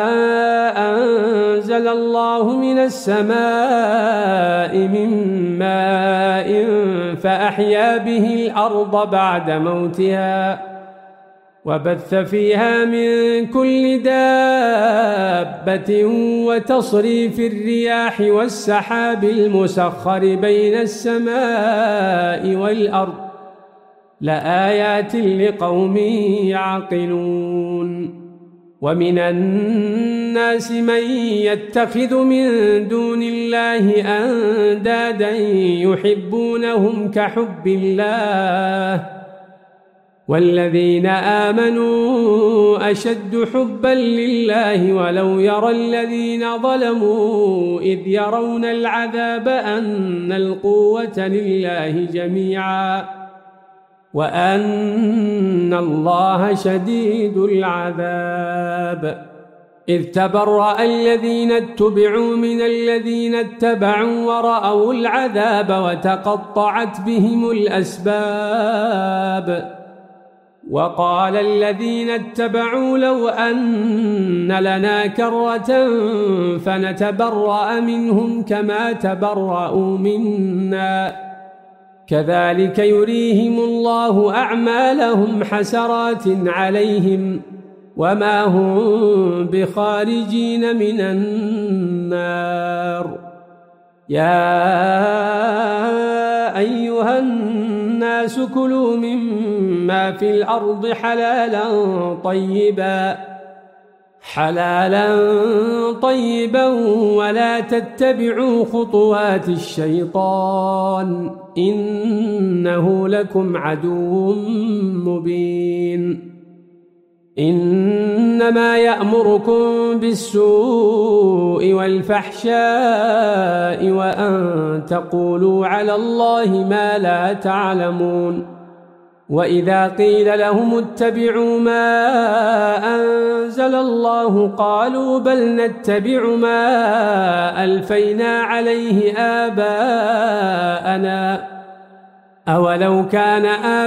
أنزل الله من السماء من ماء فأحيا به الأرض بعد موتها وبث فيها من كل دابة وتصريف الرياح والسحاب المسخر بين السماء والأرض لآيات لقوم يعقلون ومن الناس من يتخذ من دون الله أندادا يحبونهم كحب الله والذين آمنوا أشد حبا لله ولو يرى الذين ظلموا إذ يرون العذاب أن القوة لله جميعا وأن الله شديد العذاب. إذ تبرأ الذين اتبعوا من الذين اتبعوا ورأوا العذاب وتقطعت بهم الأسباب. وقال الذين اتبعوا لو أن لنا كرة فنتبرأ منهم كما تبرأوا منا كذلك يريهم الله أعمالهم حسرات عليهم وما هم بخارجين من النار. يا أيها الناس كلوا مما في الأرض حلالا طيبا حلالا طيبا ولا تتبعوا خطوات الشيطان إنه لكم عدو مبين. إنما يأمركم بالسوء والفحشاء وأن تقولوا على الله ما لا تعلمون. وإذا قيل لهم اتبعوا ما أنزل الله قالوا بل نتبع ما ألفينا عليه آباءنا أولو كان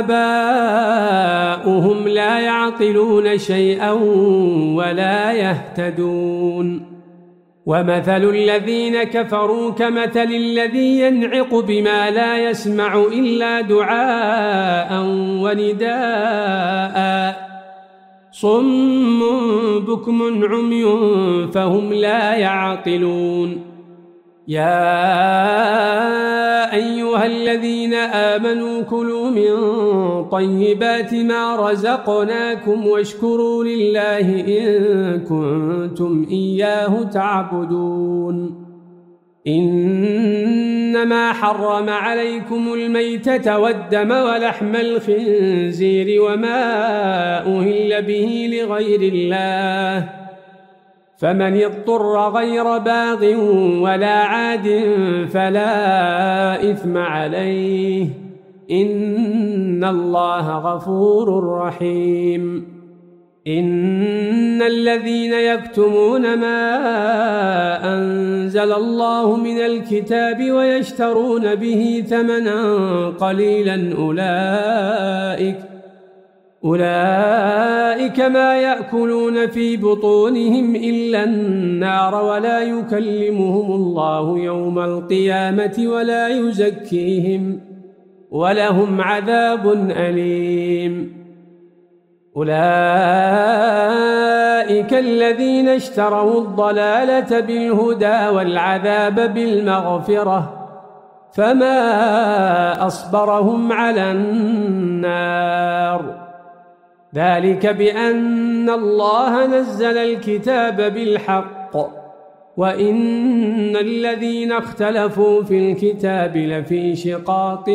آباؤهم لا يعقلون شيئا ولا يهتدون. ومثل الذين كفروا كمثل الذي ينعق بما لا يسمع إلا دعاء ونداء صم بكم عمي فهم لا يعقلون. يا أيها الذين آمنوا كلوا من طيبات ما رزقناكم واشكروا لله إن كنتم إياه تعبدون. إنما حرم عليكم الميتة والدم ولحم الخنزير وما أهل به لغير الله فمن اضطر غير باغ ولا عاد فلا إثم عليه إن الله غفور رحيم. إن الذين يكتمون ما أنزل الله من الكتاب ويشترون به ثمنا قليلا أولئك أولئك ما يأكلون في بطونهم إلا النار ولا يكلمهم الله يوم القيامة ولا يزكيهم ولهم عذاب أليم. أولئك الذين اشتروا الضلالة بالهدى والعذاب بالمغفرة فما أصبرهم على النار. ذلك بأن الله نزل الكتاب بالحق وإن الذين اختلفوا في الكتاب لفي شقاق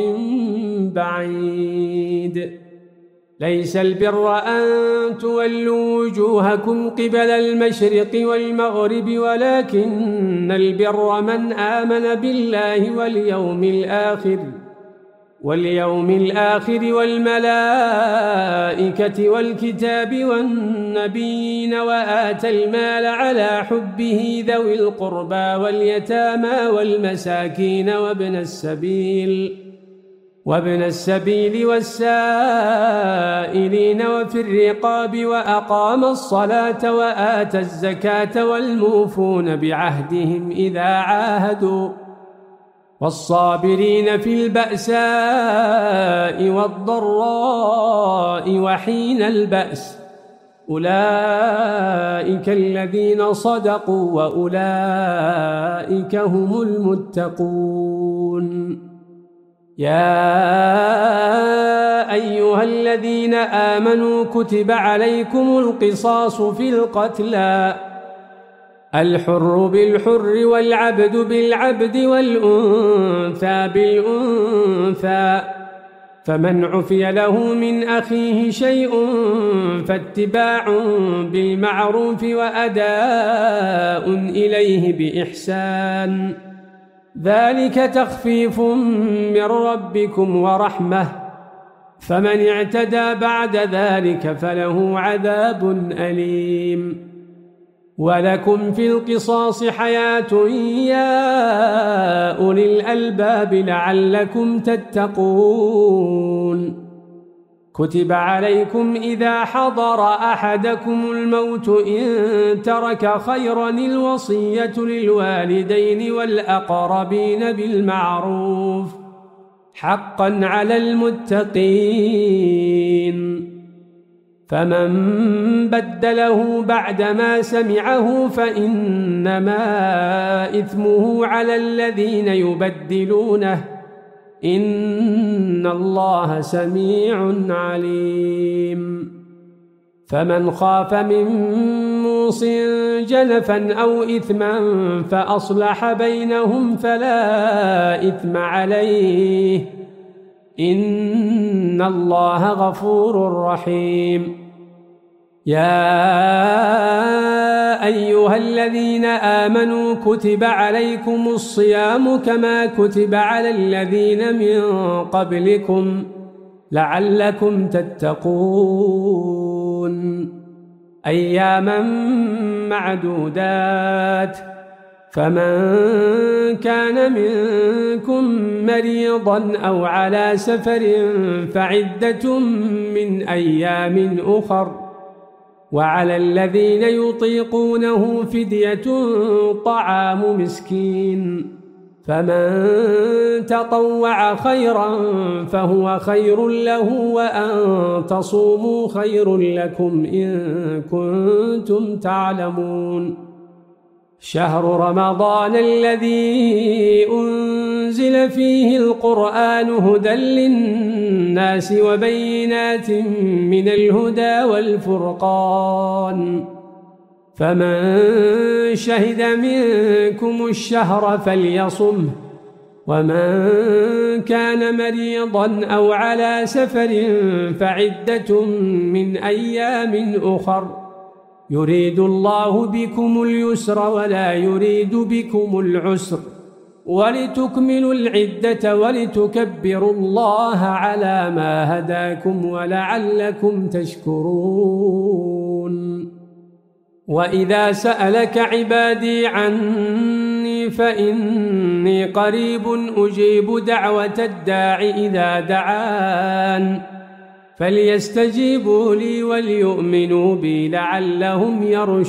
بعيد. ليس البر أن تولوا وجوهكم قبل المشرق والمغرب ولكن البر من آمن بالله واليوم الآخر واليوم الآخر والملائكة والكتاب والنبيين وآتى المال على حبه ذوي القربى واليتامى والمساكين وابن السبيل وابن السبيل والسائلين وفي الرقاب وأقام الصلاة وآتى الزكاة والموفون بعهدهم إذا عاهدوا والصابرين في البأساء والضراء وحين البأس أولئك الذين صدقوا وأولئك هم المتقون. يا أيها الذين آمنوا كتب عليكم القصاص في القتلى الحر بالحر والعبد بالعبد والأنثى بالأنثى فمن عفي له من أخيه شيء فاتباع بالمعروف وأداء إليه بإحسان ذلك تخفيف من ربكم ورحمة فمن اعتدى بعد ذلك فله عذاب أليم ولكم في القصاص حياة يا أولي الألباب لعلكم تتقون كتب عليكم إذا حضر أحدكم الموت إن ترك خيرا الوصية للوالدين والأقربين بالمعروف حقا على المتقين فمن بدله بعدما سمعه فإنما إثمه على الذين يبدلونه إن الله سميع عليم فمن خاف من موص جنفا أو إثما فأصلح بينهم فلا إثم عليه إن الله غفور رحيم يا أيها الذين آمنوا كتب عليكم الصيام كما كتب على الذين من قبلكم لعلكم تتقون أياما معدودات فمن كان منكم مريضا أو على سفر فعدة من أيام أخر وعلى الذين يطيقونه فدية طعام مسكين فمن تطوع خيرا فهو خير له وأن تصوموا خير لكم إن كنتم تعلمون شهر رمضان الذي أنزل فيه القرآن هدى للناس وبينات من الهدى والفرقان فمن شهد منكم الشهر فليصمه ومن كان مريضا أو على سفر فعدة من أيام أخر يريد الله بكم اليسر ولا يريد بكم العسر ولتكملوا العدة ولتكبروا الله على ما هداكم ولعلكم تشكرون وإذا سألك عبادي عني فإني قريب أجيب دعوة الداع إذا دعان فليستجيبوا لي وليؤمنوا بي لعلهم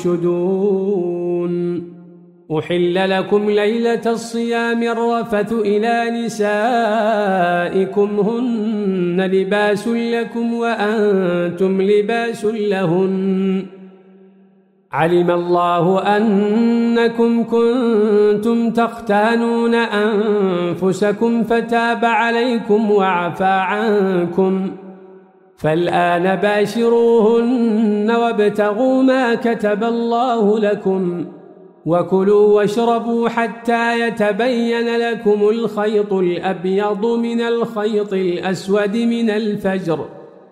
يرشدون أحل لكم ليلة الصيام الرفث إلى نسائكم هن لباس لكم وأنتم لباس لهن علم الله أنكم كنتم تختانون أنفسكم فتاب عليكم وعفى عنكم فالآن باشروهن وابتغوا ما كتب الله لكم وكلوا واشربوا حتى يتبين لكم الخيط الأبيض من الخيط الأسود من الفجر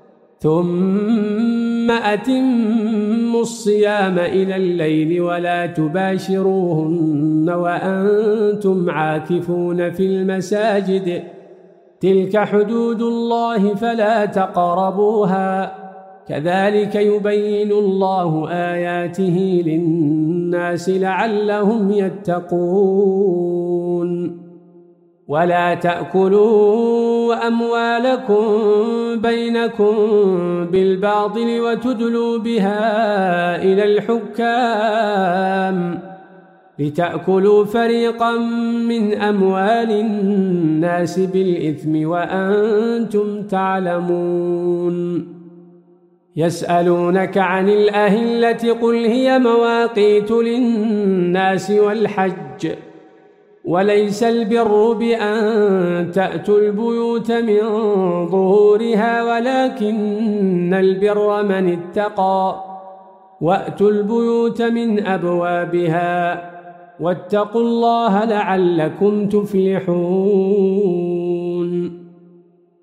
ثم أتموا الصيام إلى الليل ولا تباشروهن وأنتم عاكفون في المساجد تلك حدود الله فلا تقربوها كذلك يبين الله آياته للناس لعلهم يتقون ولا تأكلوا أموالكم بينكم بالباطل وتدلوا بها إلى الحكام لتأكلوا فريقا من أموال الناس بالإثم وأنتم تعلمون يسألونك عن الأهلة قل هي مواقيت للناس والحج وليس البر بأن تأتوا البيوت من ظهورها ولكن البر من اتقى وأتوا البيوت من أبوابها واتقوا الله لعلكم تفلحون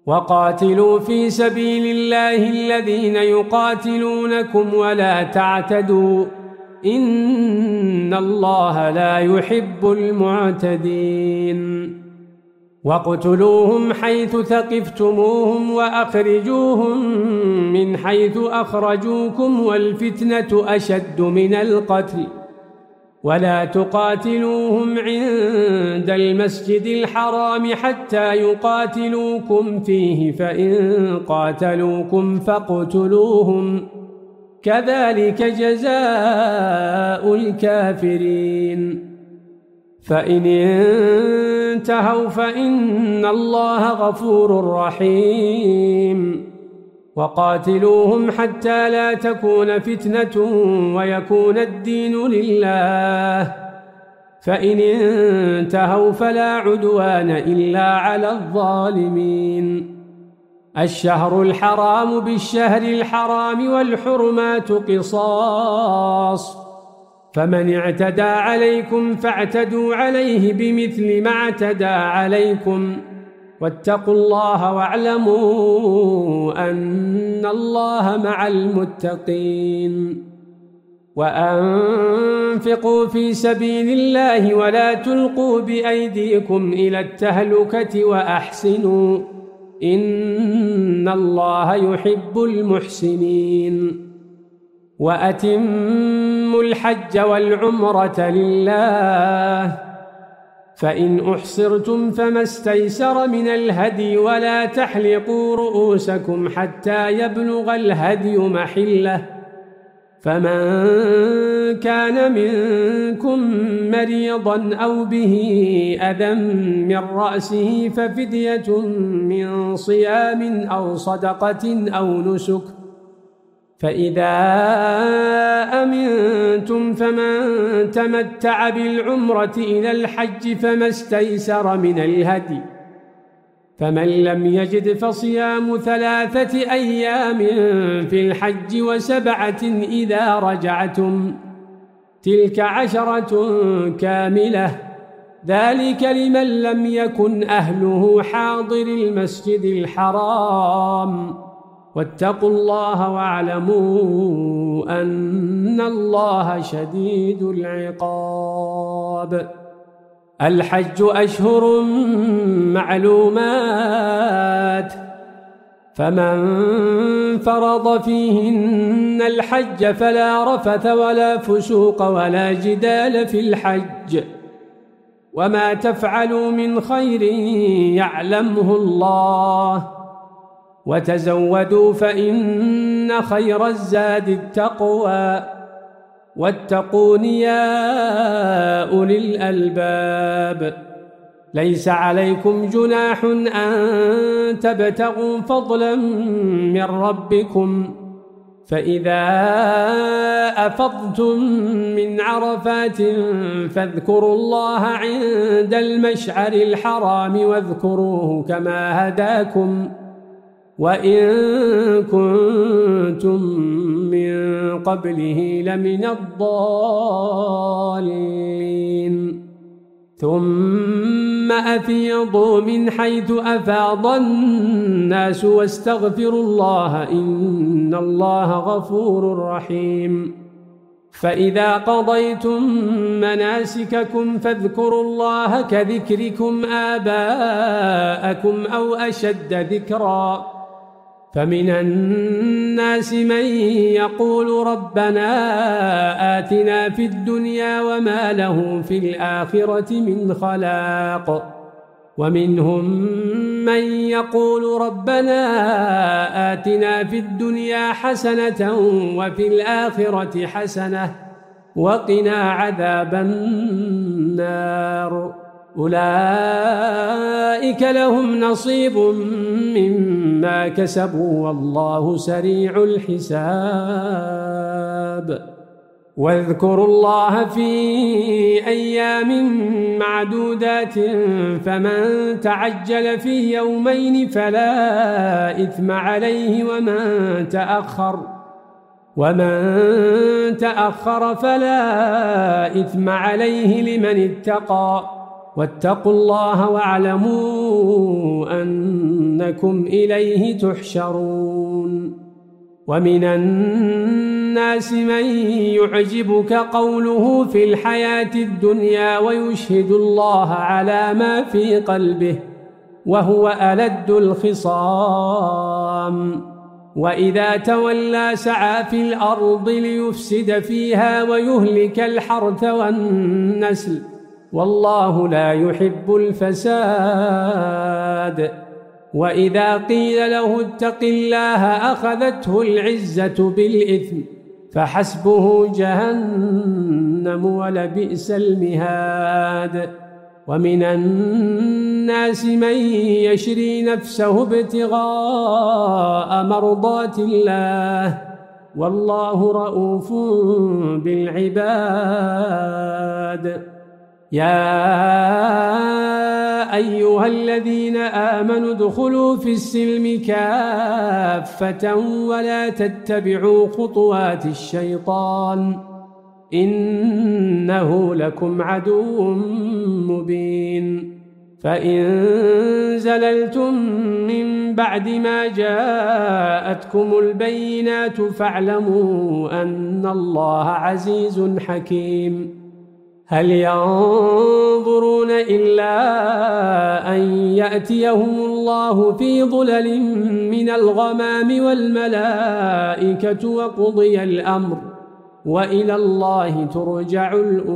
وقاتلوا في سبيل الله الذين يقاتلونكم ولا تعتدوا إن الله لا يحب المعتدين واقتلوهم حيث ثقفتموهم وأخرجوهم من حيث أخرجوكم والفتنة أشد من القتل ولا تقاتلوهم عند المسجد الحرام حتى يقاتلوكم فيه فإن قاتلوكم فاقتلوهم كذلك جزاء الكافرين فإن انتهوا فإن الله غفور رحيم وقاتلوهم حتى لا تكون فتنة ويكون الدين لله فإن انتهوا فلا عدوان إلا على الظالمين الشهر الحرام بالشهر الحرام والحرمات قصاص فمن اعتدى عليكم فاعتدوا عليه بمثل ما اعتدى عليكم واتقوا الله واعلموا أن الله مع المتقين وأنفقوا في سبيل الله ولا تلقوا بأيديكم إلى التهلكة وأحسنوا إن الله يحب المحسنين وأتموا الحج والعمرة لله فإن أحصرتم فما استيسر من الهدي ولا تحلقوا رؤوسكم حتى يبلغ الهدي محله فمن كان منكم مريضا أو به أذى من رأسه ففدية من صيام أو صدقة أو نسك فإذا أمنتم فمن تمتع بالعمرة إلى الحج فما استيسر من الهدي فمن لم يجد فصيام ثلاثة أيام في الحج وسبعة إذا رجعتم تلك عشرة كاملة ذلك لمن لم يكن أهله حاضر المسجد الحرام واتقوا الله واعلموا أن الله شديد العقاب الحج أشهر معلومات فمن فرض فيهن الحج فلا رفث ولا فسوق ولا جدال في الحج وما تفعلوا من خير يعلمه الله وتزودوا فإن خير الزاد التقوى واتقون يا أولي الألباب ليس عليكم جناح أن تبتغوا فضلا من ربكم فإذا أفضتم من عرفات فاذكروا الله عند المشعر الحرام واذكروه كما هداكم وإن كنتم من قبله لمن الضالين ثم أفيضوا من حيث أفاض الناس واستغفروا الله إن الله غفور رحيم فإذا قضيتم مناسككم فاذكروا الله كذكركم آباءكم أو أشد ذكرًا فمن الناس من يقول ربنا آتنا في الدنيا وما له في الآخرة من خلاق ومنهم من يقول ربنا آتنا في الدنيا حسنة وفي الآخرة حسنة وقنا عذاب النار أولئك لهم نصيب مما كسبوا والله سريع الحساب واذكروا الله في أيام معدودات فمن تعجل في يومين فلا إثم عليه ومن تأخر ومن تأخر فلا إثم عليه لمن اتقى واتقوا الله واعلموا أنكم إليه تحشرون. ومن الناس من يعجبك قوله في الحياة الدنيا ويشهد الله على ما في قلبه وهو ألد الخصام، وإذا تولى سعى في الأرض ليفسد فيها ويهلك الحرث والنسل، والله لا يحب الفساد. وإذا قيل له اتق الله أخذته العزة بالإثم فحسبه جهنم ولبئس المهاد. ومن الناس من يشري نفسه ابتغاء مرضات الله والله رؤوف بالعباد. يا أيها الذين آمنوا ادخلوا في السلم كافة ولا تتبعوا خطوات الشيطان إنه لكم عدو مبين. فإن زللتم من بعد ما جاءتكم البينات فاعلموا أن الله عزيز حكيم. هل ينظرون إلا أن يأتيهم الله في ظلل من الغمام والملائكة وقضي الأمر وإلى الله ترجع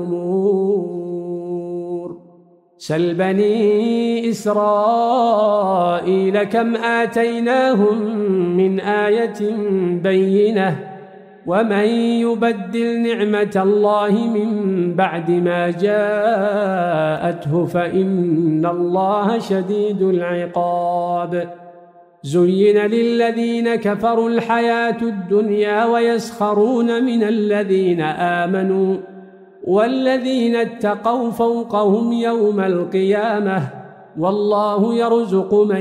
الأمور. سل بني إسرائيل كم آتيناهم من آية بينة ومن يبدل نعمة الله من بعد ما جاءته فإن الله شديد العقاب. زين للذين كفروا الحياة الدنيا ويسخرون من الذين آمنوا والذين اتقوا فوقهم يوم القيامة والله يرزق من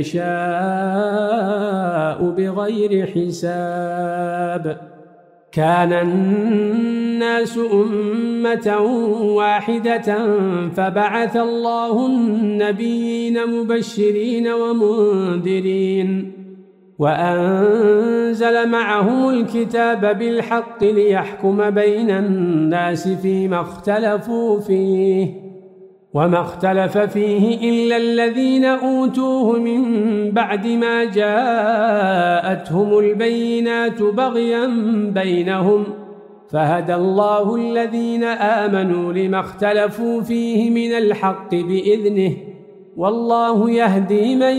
يشاء بغير حساب. كان الناس أمة واحدة فبعث الله النبيين مبشرين ومنذرين وأنزل معهم الكتاب بالحق ليحكم بين الناس فيما اختلفوا فيه وما اختلف فيه إلا الذين أوتوه من بعد ما جاءتهم البينات بغيا بينهم فهدى الله الذين آمنوا لما اختلفوا فيه من الحق بإذنه والله يهدي من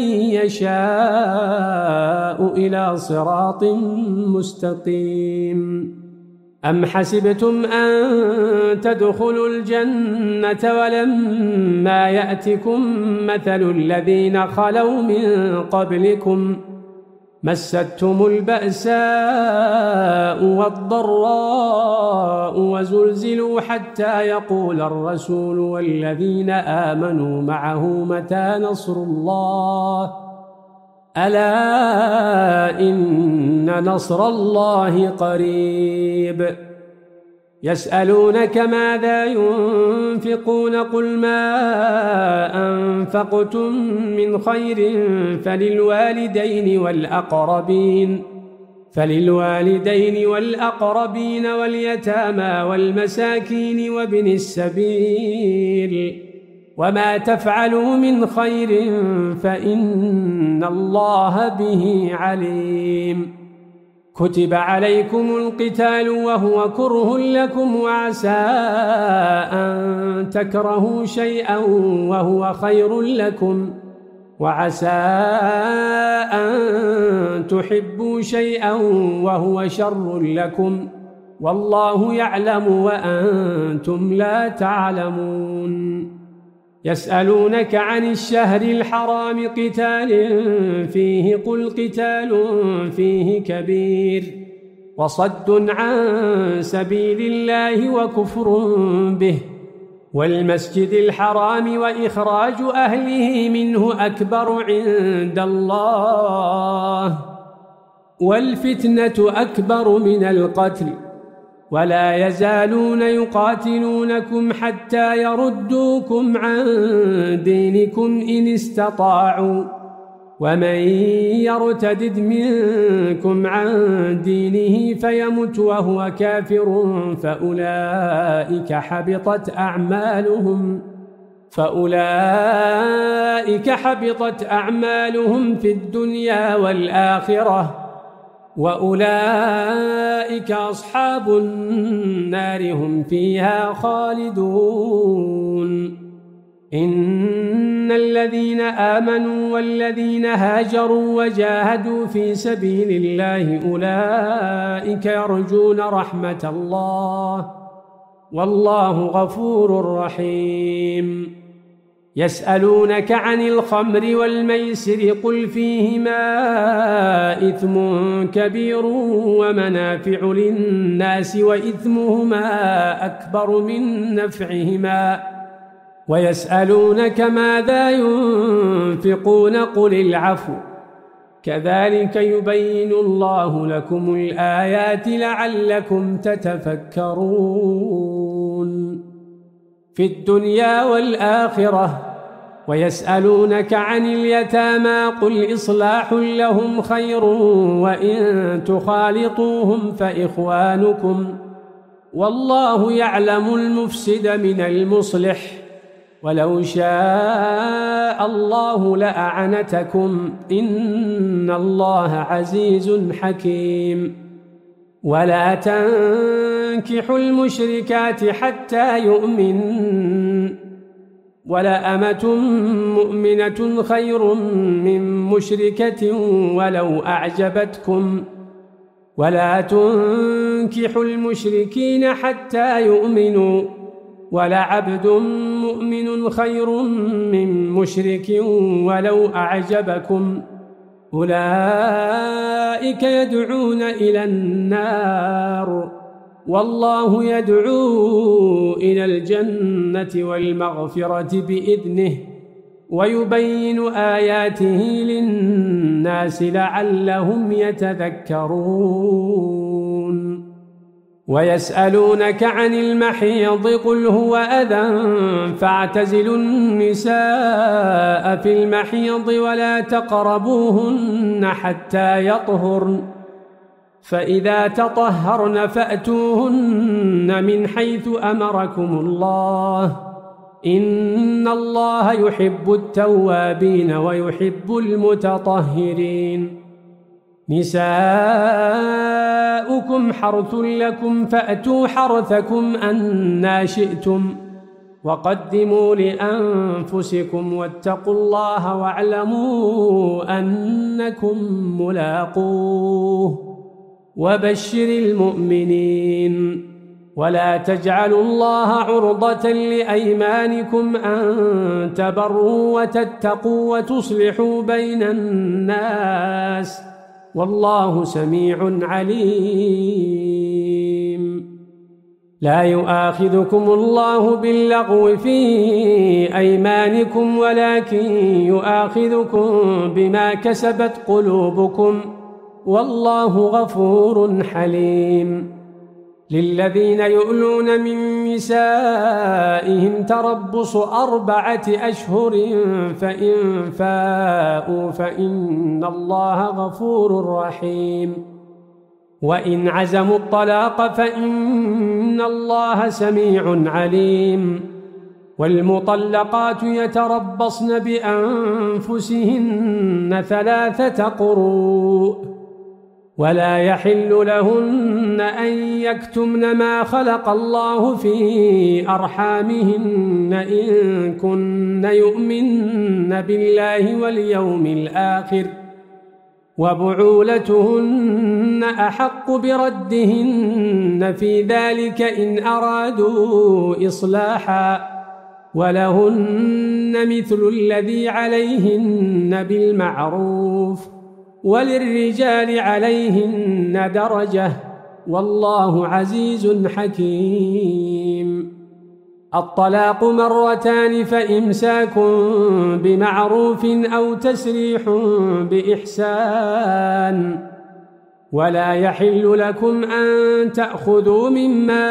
يشاء إلى صراط مستقيم. أم حسبتم أن تدخلوا الجنة ولما يأتكم مثل الذين خلوا من قبلكم مستهم البأساء والضراء وزلزلوا حتى يقول الرسول والذين آمنوا معه متى نصر الله ألا إن نصر الله قريب. يسألونك ماذا ينفقون قل ما أنفقتم من خير فللوالدين والأقربين فللوالدين والأقربين واليتامى والمساكين وابن السبيل وما تفعلوا من خير فإن الله به عليم. كتب عليكم القتال وهو كره لكم وعسى أن تكرهوا شيئا وهو خير لكم وعسى أن تحبوا شيئا وهو شر لكم والله يعلم وأنتم لا تعلمون. يسألونك عن الشهر الحرام قتال فيه قل قتال فيه كبير وصد عن سبيل الله وكفر به والمسجد الحرام وإخراج أهله منه أكبر عند الله والفتنة أكبر من القتل ولا يزالون يقاتلونكم حتى يردوكم عن دينكم إن استطاعوا ومن يرتدد منكم عن دينه فيمت وهو كافر فأولئك حبطت أعمالهم فأولئك حبطت أعمالهم في الدنيا والآخرة وأولئك أصحاب النار هم فيها خالدون إن الذين آمنوا والذين هاجروا وجاهدوا في سبيل الله أولئك يرجون رحمة الله والله غفور رحيم يسألونك عن الخمر والميسر قل فيهما إثم كبير ومنافع للناس وإثمهما أكبر من نفعهما ويسألونك ماذا ينفقون قل العفو كذلك يبين الله لكم الآيات لعلكم تتفكرون في الدنيا والآخرة ويسألونك عن اليتامى قل إصلاح لهم خير وإن تخالطوهم فإخوانكم والله يعلم المفسد من المصلح ولو شاء الله لأعنتكم إن الله عزيز حكيم ولا تنكحوا المشركات حتى يؤمنن ولأمة مؤمنة خير من مشركة ولو أعجبتكم ولا تنكحوا المشركين حتى يؤمنوا ولعبد مؤمن خير من مشرك ولو أعجبكم أولئك يدعون إلى النار والله يدعو إلى الجنة والمغفرة بإذنه ويبين آياته للناس لعلهم يتذكرون ويسألونك عن المحيض قل هو أذى فاعتزلوا النساء في المحيض ولا تقربوهن حتى يطهرن فإذا تطهرن فأتوهن من حيث أمركم الله إن الله يحب التوابين ويحب المتطهرين نساؤكم حرث لكم فأتوا حرثكم أنى شئتم وقدموا لأنفسكم واتقوا الله واعلموا أنكم ملاقوه وبشر المؤمنين ولا تجعلوا الله عرضة لأيمانكم أن تبروا وتتقوا وتصلحوا بين الناس والله سميع عليم لا يؤاخذكم الله باللغو في أيمانكم ولكن يؤاخذكم بما كسبت قلوبكم والله غفور حليم للذين يؤلون من نسائهم تربص أربعة أشهر فإن فاءوا فإن الله غفور رحيم وإن عزموا الطلاق فإن الله سميع عليم والمطلقات يتربصن بأنفسهن ثلاثة قروء ولا يحل لهن أن يكتمن ما خلق الله في أرحامهن إن كن يؤمن بالله واليوم الآخر وبعولتهن أحق بردهن في ذلك إن أرادوا إصلاحا ولهن مثل الذي عليهن بالمعروف وللرجال عليهن درجة والله عزيز حكيم الطلاق مرتان فإمساك بمعروف أو تسريح بإحسان ولا يحل لكم أن تأخذوا مما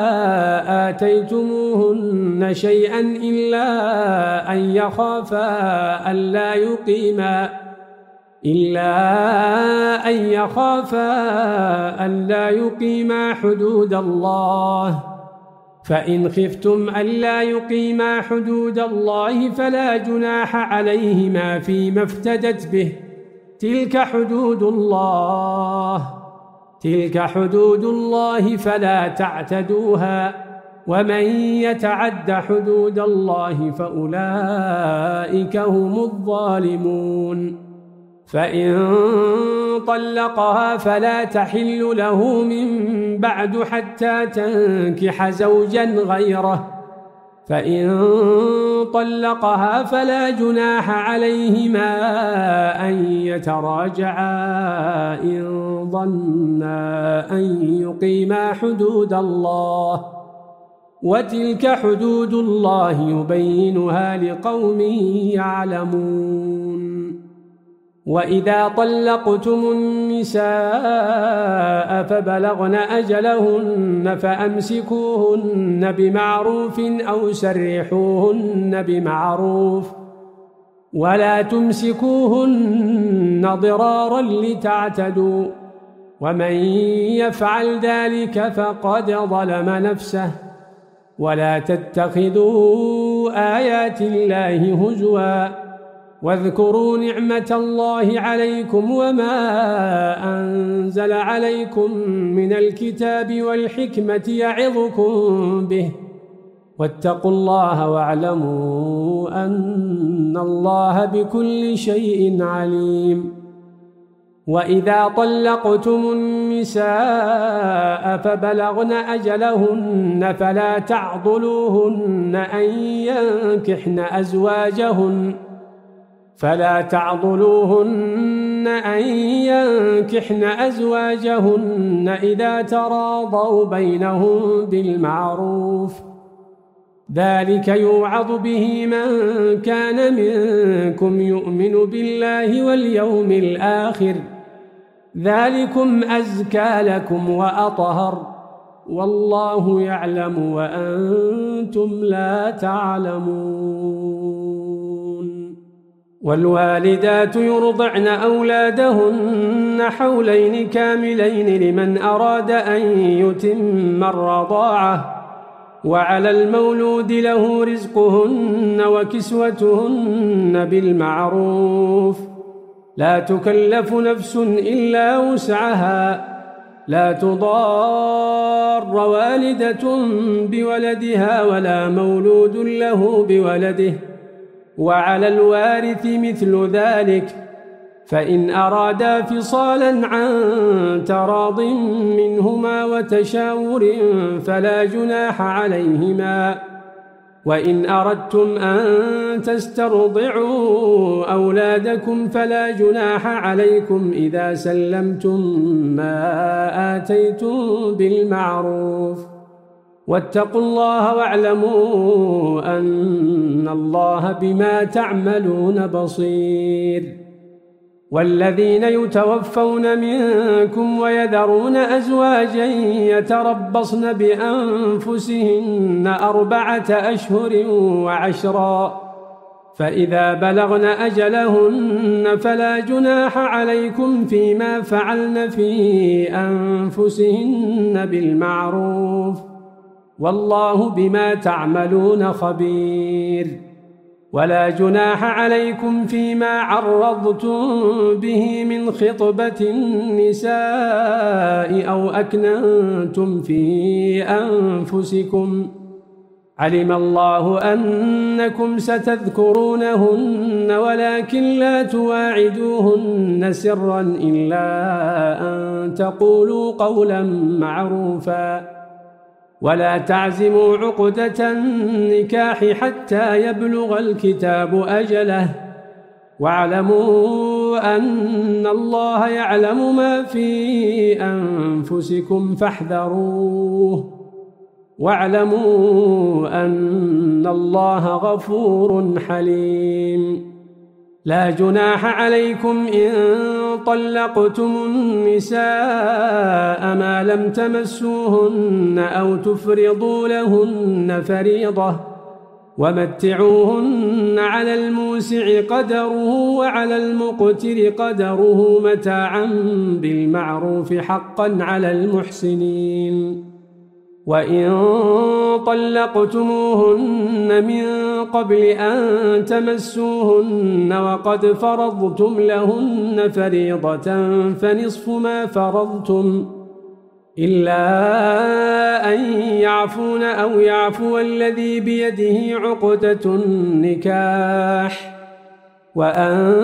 آتيتموهن شيئا إلا أن يخافا ألا يقيما إلا أن يخافا ألا يقيما حدود الله، فإن خفتم ألا يقيما حدود الله فلا جناح عليهما فيما افتدت به، تلك حدود الله تلك حدود الله فلا تعتدوها، ومن يتعد حدود الله فأولئك هم الظالمون. فإن طلقها فلا تحل له من بعد حتى تنكح زوجا غيره، فإن طلقها فلا جناح عليهما أن يتراجعا إن ظنا أن يقيما حدود الله، وتلك حدود الله يبينها لقوم يعلمون. وإذا طلقتم النساء فبلغن أجلهن فأمسكوهن بمعروف أو سرحوهن بمعروف، ولا تمسكوهن ضرارا لتعتدوا، ومن يفعل ذلك فقد ظلم نفسه. ولا تتخذوا آيات الله هزوا، واذكروا نعمة الله عليكم وما أنزل عليكم من الكتاب والحكمة يعظكم به، واتقوا الله واعلموا أن الله بكل شيء عليم. وإذا طلقتم النساء فبلغن أجلهن فلا تعضلوهن أن ينكحن أزواجهن فلا تعضلوهن أن ينكحن أزواجهن إذا تراضوا بينهم بالمعروف، ذلك يوعظ به من كان منكم يؤمن بالله واليوم الآخر، ذلكم أزكى لكم وأطهر، والله يعلم وأنتم لا تعلمون. والوالدات يرضعن أولادهن حولين كاملين لمن أراد أن يتم الرضاعة، وعلى المولود له رزقهن وكسوتهن بالمعروف، لا تكلف نفس إلا وسعها، لا تضار والدة بولدها ولا مولود له بولده، وعلى الوارث مثل ذلك، فإن أرادا فصالا عن تراض منهما وتشاور فلا جناح عليهما. وإن أردتم أن تسترضعوا أولادكم فلا جناح عليكم إذا سلمتم ما آتيتم بالمعروف، واتقوا الله واعلموا أن الله بما تعملون بصير. والذين يتوفون منكم ويذرون أزواجا يتربصن بأنفسهن أربعة أشهر وعشرا، فإذا بلغن أجلهن فلا جناح عليكم فيما فعلن في أنفسهن بالمعروف، والله بما تعملون خبير. ولا جناح عليكم فيما عرضتم به من خطبة النساء أو أكننتم في أنفسكم، علم الله أنكم ستذكرونهن ولكن لا تواعدوهن سرا إلا أن تقولوا قولا معروفا، ولا تعزموا عقدة النكاح حتى يبلغ الكتاب أجله، واعلموا أن الله يعلم ما في أنفسكم فاحذروه، واعلموا أن الله غفور حليم. لا جناح عليكم إن طلقتم النساء ما لم تمسوهن أو تفرضوا لهن فريضة ومتعوهن على الموسع قدره وعلى المقتر قدره متاعا بالمعروف حقا على المحسنين. وإن طلقتموهن من قبل أن تمسوهن وقد فرضتم لهن فريضة فنصف ما فرضتم إلا أن يعفون أو يعفو الذي بيده عقدة النكاح وأن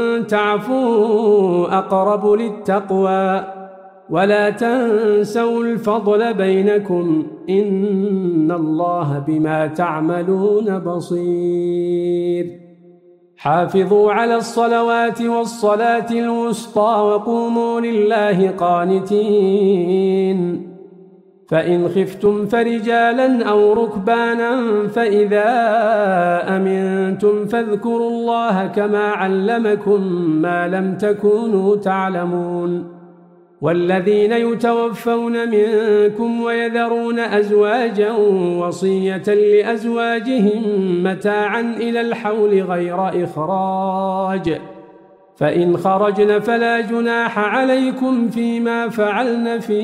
تعفوا أقرب للتقوى ولا تنسوا الفضل بينكم إن الله بما تعملون بصير. حافظوا على الصلوات والصلاة الوسطى وقوموا لله قانتين. فإن خفتم فرجالا أو ركبانا فإذا أمنتم فاذكروا الله كما علمكم ما لم تكونوا تعلمون. والذين يتوفون منكم ويذرون أزواجا وصية لأزواجهم متاعا إلى الحول غير إخراج فإن خرجن فلا جناح عليكم فيما فعلن في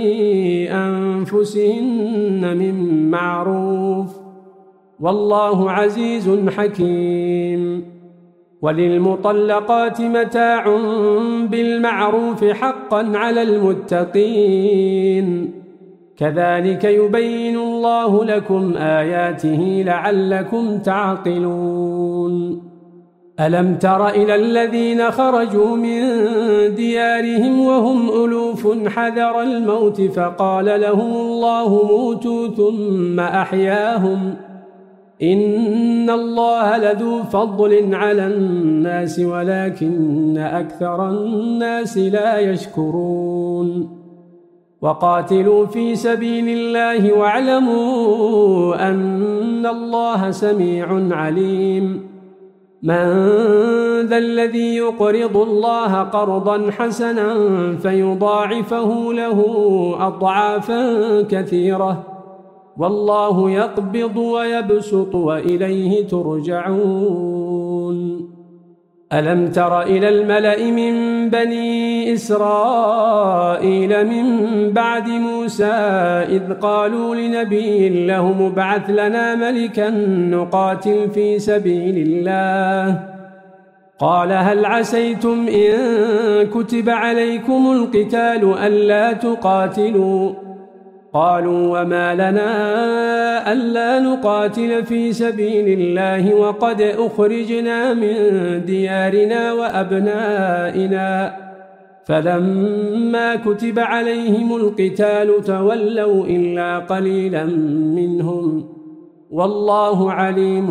أنفسهن من معروف والله عزيز حكيم. وللمطلقات متاع بالمعروف حقا على المتقين كذلك يبين الله لكم آياته لعلكم تعقلون. ألم تر إلى الذين خرجوا من ديارهم وهم ألوف حذر الموت فقال لهم الله موتوا ثم أحياهم إن الله لذو فضل على الناس ولكن أكثر الناس لا يشكرون. وقاتلوا في سبيل الله واعلموا أن الله سميع عليم. من ذا الذي يقرض الله قرضا حسنا فيضاعفه له أضعافا كثيرة والله يقبض ويبسط وإليه ترجعون. ألم تر إلى الملأ من بني إسرائيل من بعد موسى إذ قالوا لنبي له ابعث لنا ملكا نقاتل في سبيل الله قال هل عسيتم إن كتب عليكم القتال ألا تقاتلوا قالوا وما لنا ألا نقاتل في سبيل الله وقد أخرجنا من ديارنا وأبنائنا فلما كتب عليهم القتال تولوا إلا قليلا منهم والله عليم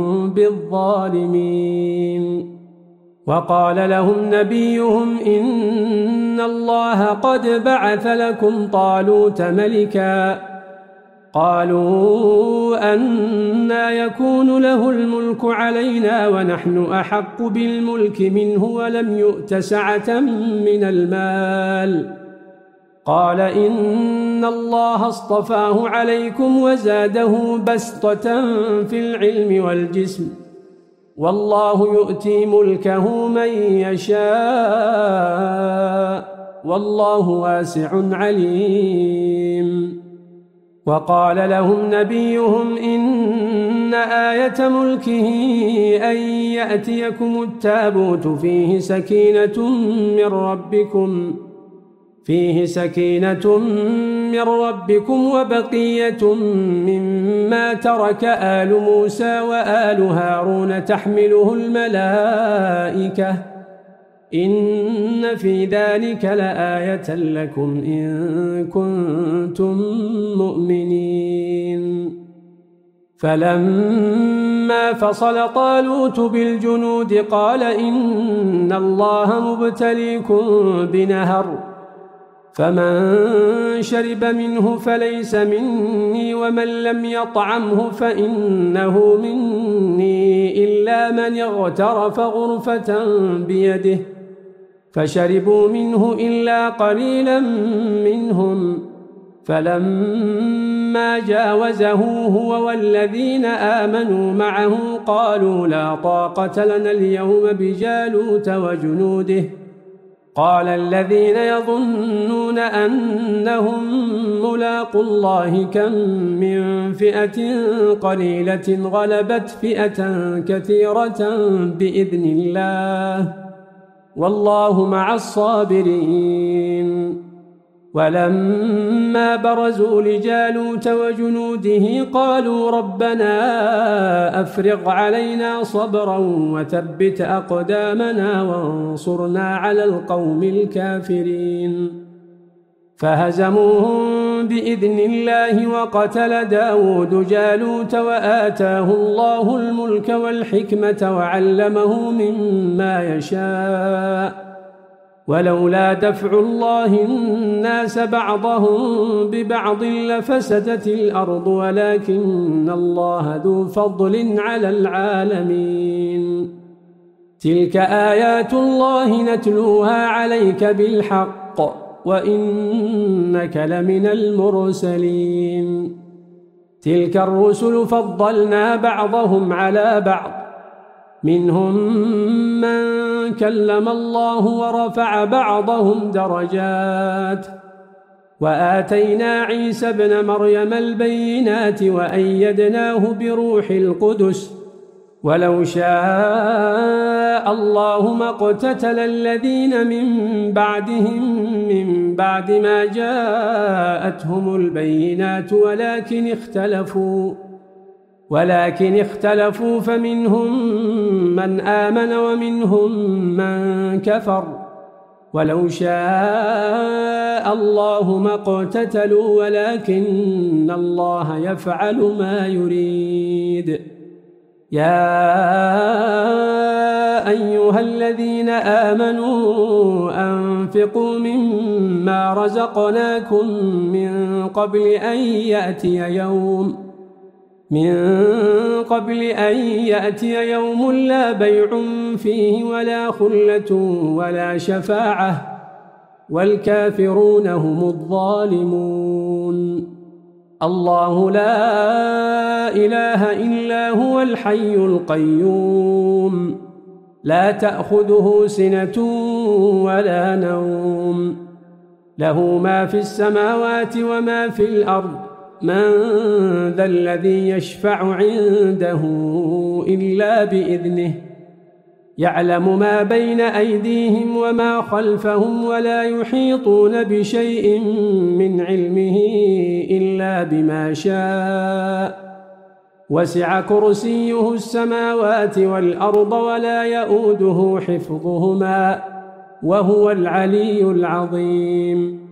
بالظالمين. وقال لهم نبيهم إن الله قد بعث لكم طالوت ملكا قالوا أنى يكون له الملك علينا ونحن أحق بالملك منه ولم يؤت سعة من المال قال إن الله اصطفاه عليكم وزاده بسطة في العلم والجسم والله يؤتي ملكه من يشاء والله واسع عليم. وقال لهم نبيهم إن آية ملكه أن يأتيكم التابوت فيه سكينة من ربكم فيه سكينة من ربكم وبقية مما ترك آل موسى وآل هارون تحمله الملائكة إن في ذلك لآية لكم إن كنتم مؤمنين. فلما فصل طالوت بالجنود قال إن الله مبتليكم بنهر فمن شرب منه فليس مني ومن لم يطعمه فإنه مني إلا من اغترف غرفة بيده فشربوا منه إلا قليلا منهم فلما جاوزه هو والذين آمنوا معه قالوا لا طاقة لنا اليوم بجالوت وجنوده قال الذين يظنون أنهم ملاقوا الله كم من فئة قليلة غلبت فئة كثيرة بإذن الله والله مع الصابرين ولما برزوا لجالوت وجنوده قالوا ربنا أفرغ علينا صبرا وثبت أقدامنا وانصرنا على القوم الكافرين فهزموهم بإذن الله وقتل داود جالوت وآتاه الله الملك والحكمة وعلمه مما يشاء ولولا دفع الله الناس بعضهم ببعض لفسدت الأرض ولكن الله ذو فضل على العالمين تلك آيات الله نتلوها عليك بالحق وإنك لمن المرسلين تلك الرسل فضلنا بعضهم على بعض منهم من كلم الله ورفع بعضهم درجات وآتينا عيسى ابن مريم البينات وأيدناه بروح القدس ولو شاء الله ما اقتتل الذين من بعدهم من بعد ما جاءتهم البينات ولكن اختلفوا ولكن اختلفوا فمنهم من آمن ومنهم من كفر ولو شاء الله ما اقتتلوا ولكن الله يفعل ما يريد يا أيها الذين آمنوا أنفقوا مما رزقناكم من قبل أن يأتي يوم من قبل أن يأتي يوم لا بيع فيه ولا خلة ولا شفاعة والكافرون هم الظالمون الله لا إله إلا هو الحي القيوم لا تأخذه سنة ولا نوم له ما في السماوات وما في الأرض من ذا الذي يشفع عنده إلا بإذنه يعلم ما بين أيديهم وما خلفهم ولا يحيطون بشيء من علمه إلا بما شاء وسع كرسيه السماوات والأرض ولا يؤوده حفظهما وهو العلي العظيم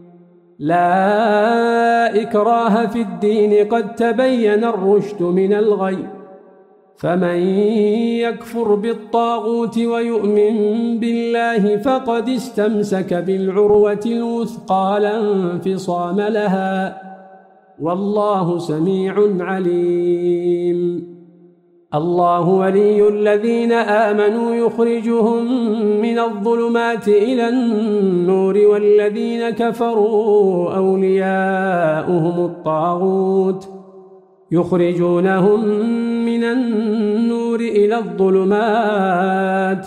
لا إكراه في الدين قد تبين الرشد من الغي فمن يكفر بالطاغوت ويؤمن بالله فقد استمسك بالعروة الوثقى لا انفصام لها والله سميع عليم الله ولي الذين آمنوا يخرجهم من الظلمات إلى النور والذين كفروا أولياؤهم الطاغوت يخرجونهم من النور إلى الظلمات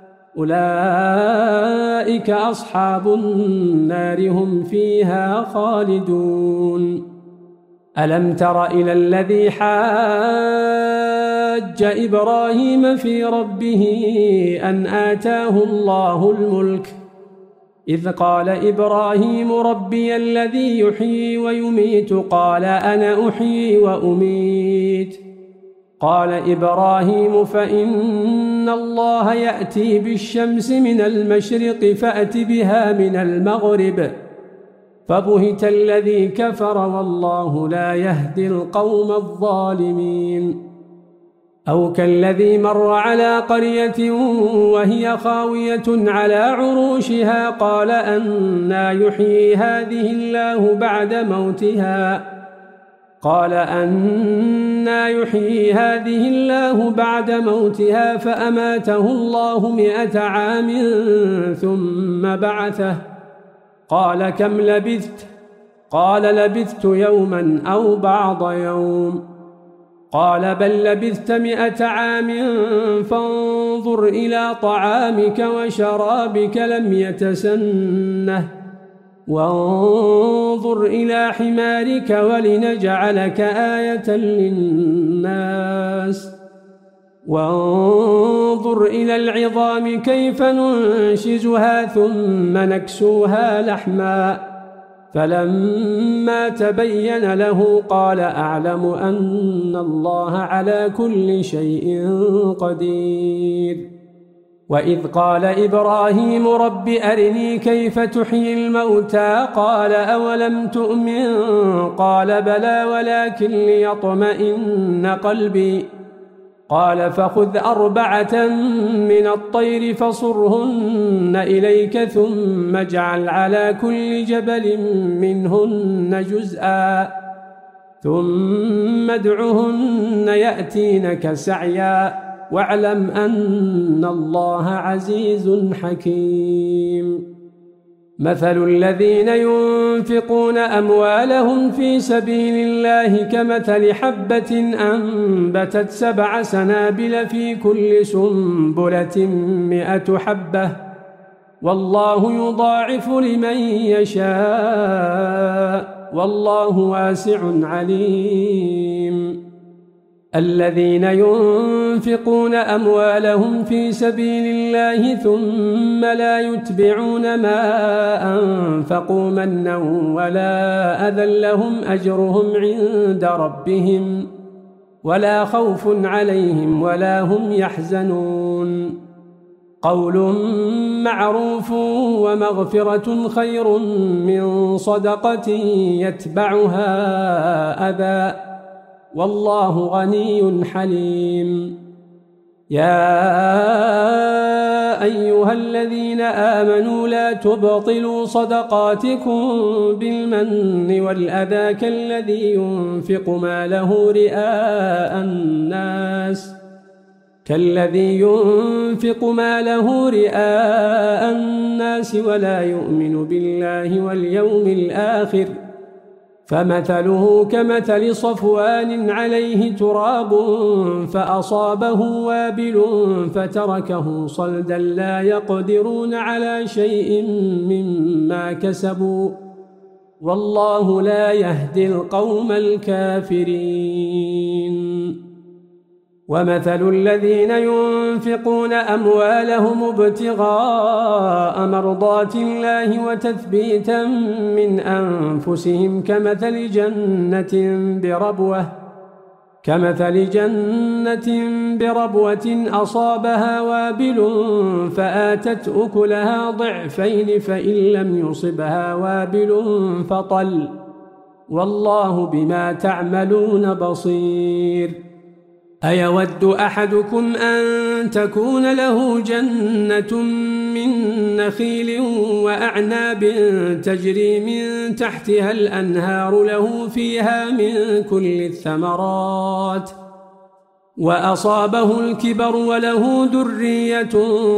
أولئك أصحاب النار هم فيها خالدون ألم تر إلى الذي حاج إبراهيم في ربه أن آتاه الله الملك إذ قال إبراهيم ربي الذي يحيي ويميت قال أنا أحيي وأميت قال إبراهيم فإن الله يأتي بالشمس من المشرق فأت بها من المغرب فبهت الذي كفر والله لا يهدي القوم الظالمين أو كالذي مر على قرية وهي خاوية على عروشها قال أنى يحيي هذه الله بعد موتها قال أنى يحيي هذه الله بعد موتها فأماته الله مئة عام ثم بعثه قال كم لبثت قال لبثت يوما أو بعض يوم قال بل لبثت مئة عام فانظر إلى طعامك وشرابك لم يتسنه وانظر إلى حمارك ولنجعلك آية للناس وانظر إلى العظام كيف ننشزها ثم نكسوها لحما فلما تبين له قال أعلم أن الله على كل شيء قدير وإذ قال إبراهيم رب أرني كيف تحيي الموتى قال أولم تؤمن قال بلى ولكن ليطمئن قلبي قال فخذ أربعة من الطير فصرهن إليك ثم اجعل على كل جبل منهن جزءا ثم ادعهن يأتينك سعيا واعلم أن الله عزيز حكيم مثل الذين ينفقون أموالهم في سبيل الله كمثل حبة أنبتت سبع سنابل في كل سنبلة مئة حبة والله يضاعف لمن يشاء والله واسع عليم الذين ينفقون أموالهم في سبيل الله ثم لا يتبعون ما أنفقوا منا ولا أذى لهم أجرهم عند ربهم ولا خوف عليهم ولا هم يحزنون قول معروف ومغفرة خير من صدقة يتبعها أذى والله غني حليم يا أيها الذين آمنوا لا تبطلوا صدقاتكم بالمن والأذى كالذي ينفق ماله رئاء الناس كالذي ينفق ماله رئاء الناس ولا يؤمن بالله واليوم الآخر فمثله كمثل صفوان عليه تراب فأصابه وابل فتركه صلدا لا يقدرون على شيء مما كسبوا والله لا يهدي القوم الكافرين ومثل الذين ينفقون أموالهم ابتغاء مرضات الله وتثبيتا من أنفسهم كمثل جنة بربوة كمثل جنة بربوة أصابها وابل فآتت أكلها ضعفين فإن لم يصبها وابل فطل والله بما تعملون بصير أيود أحدكم أن تكون له جنة من نخيل وأعناب تجري من تحتها الأنهار له فيها من كل الثمرات وأصابه الكبر وله ذرية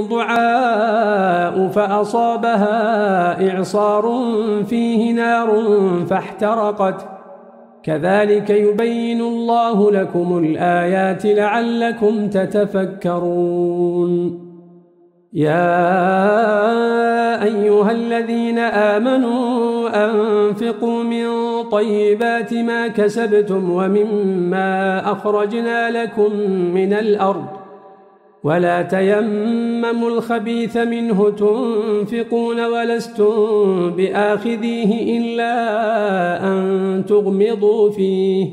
ضعاء فأصابها إعصار فيه نار فاحترقت كذلك يبين الله لكم الآيات لعلكم تتفكرون يا أيها الذين آمنوا أنفقوا من طيبات ما كسبتم ومما أخرجنا لكم من الأرض ولا تيمموا الخبيث منه تنفقون ولستم بآخذيه إلا أن تغمضوا فيه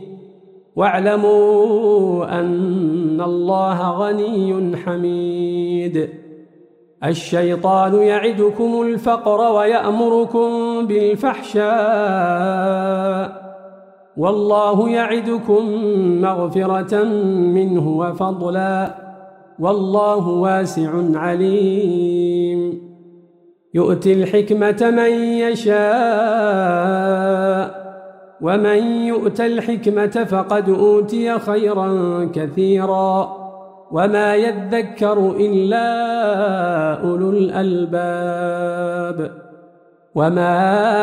واعلموا أن الله غني حميد الشيطان يعدكم الفقر ويأمركم بالفحشاء والله يعدكم مغفرة منه وفضلا والله واسع عليم يؤتي الحكمة من يشاء ومن يؤت الحكمة فقد أوتي خيرا كثيرا وما يذكر إلا أولو الألباب وما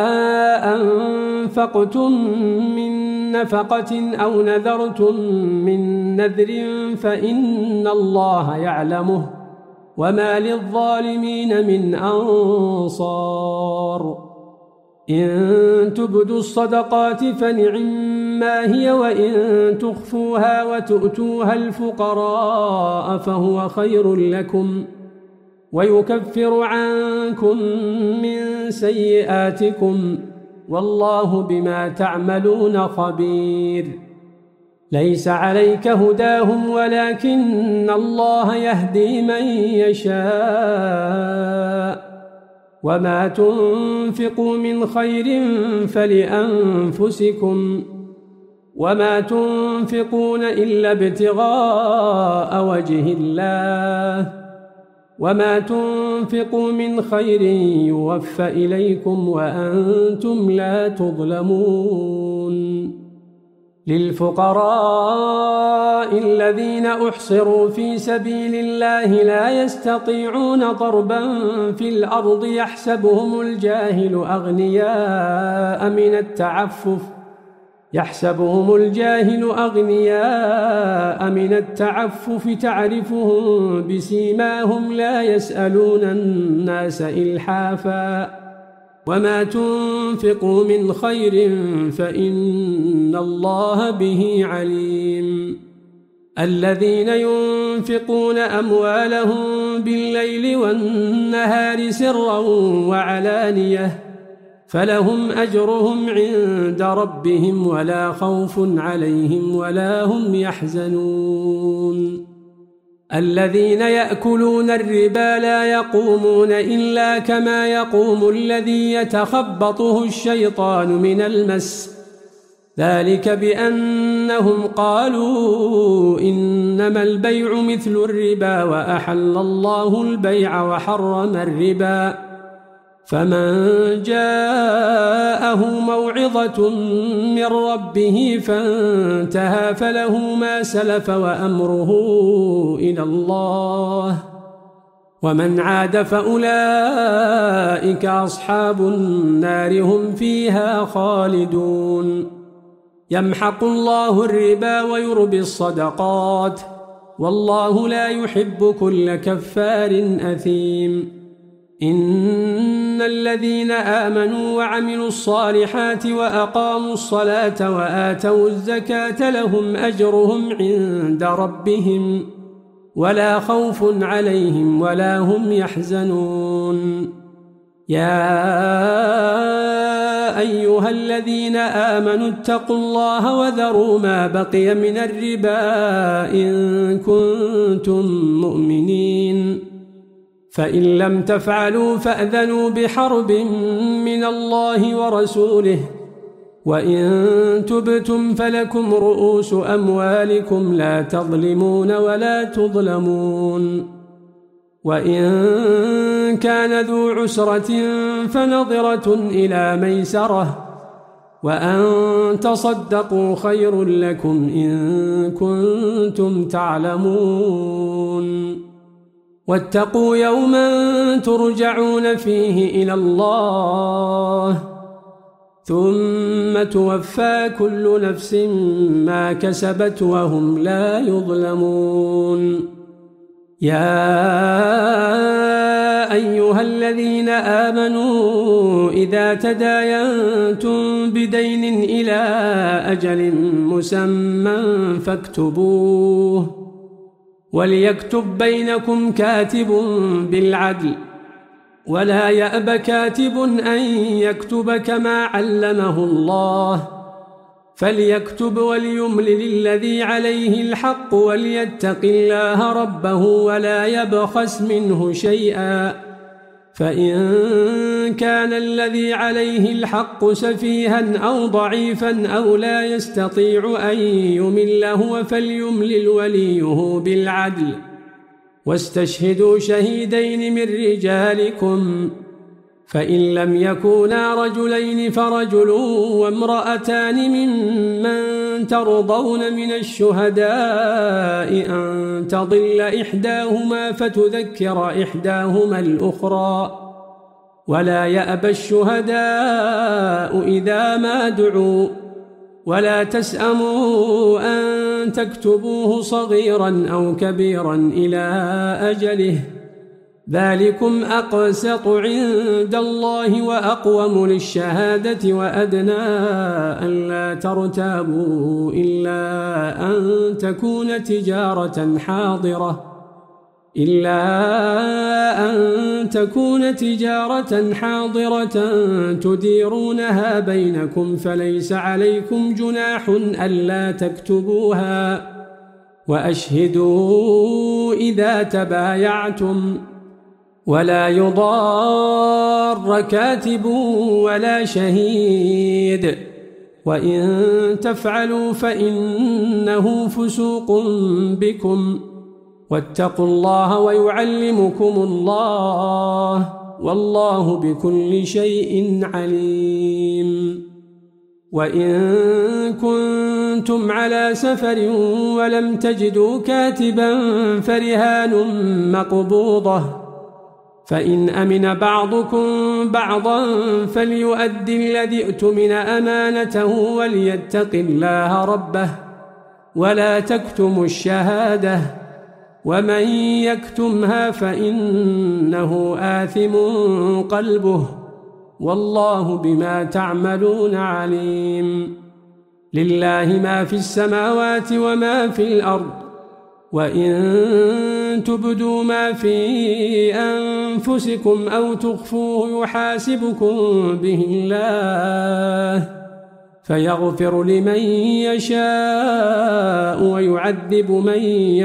أنفقتم من نفقة أو نذرتم من نذر فإن الله يعلمه وما للظالمين من أنصار إن تبدوا الصدقات فنعما هي وإن تخفوها وتؤتوها الفقراء فهو خير لكم ويكفر عنكم من سيئاتكم والله بما تعملون خبير ليس عليك هداهم ولكن الله يهدي من يشاء وما تنفقوا من خير فلأنفسكم وما تنفقون إلا ابتغاء وجه الله وما تنفقوا من خير يوفى إليكم وأنتم لا تظلمون للفقراء الذين أحصروا في سبيل الله لا يستطيعون ضربا في الأرض يحسبهم الجاهل أغنياء من التعفف يحسبهم الجاهل أغنياء من التعفف تعرفهم بسيماهم لا يسألون الناس إلحافا وما تنفقوا من خير فإن الله به عليم الذين ينفقون أموالهم بالليل والنهار سرا وعلانية فلهم أجرهم عند ربهم ولا خوف عليهم ولا هم يحزنون الذين يأكلون الربا لا يقومون إلا كما يقوم الذي يتخبطه الشيطان من المس ذلك بأنهم قالوا إنما البيع مثل الربا وأحل الله البيع وحرم الربا فمن جاءه موعظة من ربه فانتهى فله ما سلف وأمره إلى الله ومن عاد فأولئك أصحاب النار هم فيها خالدون يمحق الله الربا ويربي الصدقات والله لا يحب كل كفار أثيم إن الذين آمنوا وعملوا الصالحات وأقاموا الصلاة وآتوا الزكاة لهم أجرهم عند ربهم ولا خوف عليهم ولا هم يحزنون يا أيها الذين آمنوا اتقوا الله وذروا ما بقي من الربا إن كنتم مؤمنين فإن لم تفعلوا فأذنوا بحرب من الله ورسوله وإن تبتم فلكم رؤوس أموالكم لا تظلمون ولا تظلمون وإن كان ذو عسرة فنظرة إلى ميسرة وأن تصدقوا خير لكم إن كنتم تعلمون واتقوا يوما ترجعون فيه إلى الله ثم توفى كل نفس ما كسبت وهم لا يظلمون يا أيها الذين آمنوا إذا تداينتم بدين إلى أجل مسمى فاكتبوه وليكتب بينكم كاتب بالعدل ولا يأب كاتب أن يكتب كما علمه الله فليكتب وليملل الذي عليه الحق وليتق الله ربه ولا يبخس منه شيئا فإن كان الذي عليه الحق سفيها أو ضعيفا أو لا يستطيع أن يمل هو فليملل وليه بالعدل واستشهدوا شهيدين من رجالكم فإن لم يكونا رجلين فرجل وامرأتان ممن ترضون من الشهداء أن تضل إحداهما فتذكر إحداهما الأخرى ولا يأبى الشهداء إذا ما دعوا ولا تسأموا أن تكتبوه صغيرا أو كبيرا إلى أجله ذلكم أقسط عند الله وأقوم للشهادة وأدنى ألا ترتابوا إلا أن تكون تجارة حاضرة إلا أن تكون تجارة حاضرة تديرونها بينكم فليس عليكم جناح ألا تكتبوها وأشهدوا إذا تبايعتم ولا يضار كاتب ولا شهيد وإن تفعلوا فإنه فسوق بكم واتقوا الله ويعلمكم الله والله بكل شيء عليم وإن كنتم على سفر ولم تجدوا كاتبا فرهان مقبوضة فإن أمن بعضكم بعضا فليؤدي الذي ائتمن أمانته وليتق الله ربه ولا تكتموا الشهادة ومن يكتمها فإنه آثم قلبه والله بما تعملون عليم لله ما في السماوات وما في الأرض وإن تبدوا ما في أنفسكم أو تخفوه يحاسبكم به الله فيغفر لمن يشاء ويعذب من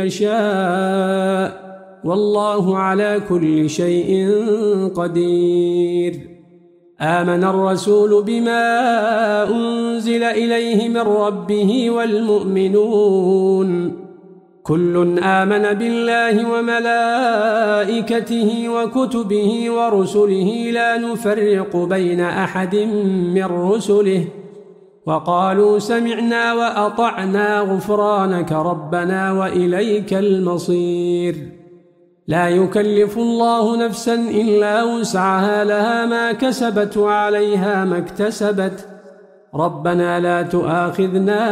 يشاء والله على كل شيء قدير آمن الرسول بما أنزل إليه من ربه والمؤمنون كل آمن بالله وملائكته وكتبه ورسله لا نفرق بين أحد من رسله وقالوا سمعنا وأطعنا غفرانك ربنا وإليك المصير لا يكلف الله نفسا إلا وسعها لها ما كسبت وعليها ما اكتسبت ربنا لا تؤاخذنا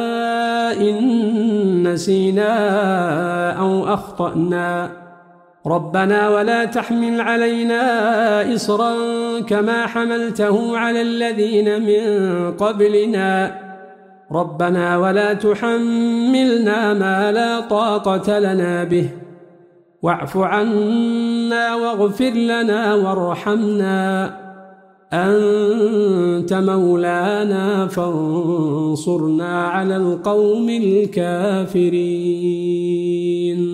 إن نسينا أو أخطأنا ربنا ولا تحمل علينا إصرا كما حملته على الذين من قبلنا ربنا ولا تحملنا ما لا طاقة لنا به واعف عنا واغفر لنا وارحمنا أنت مولانا فانصرنا على القوم الكافرين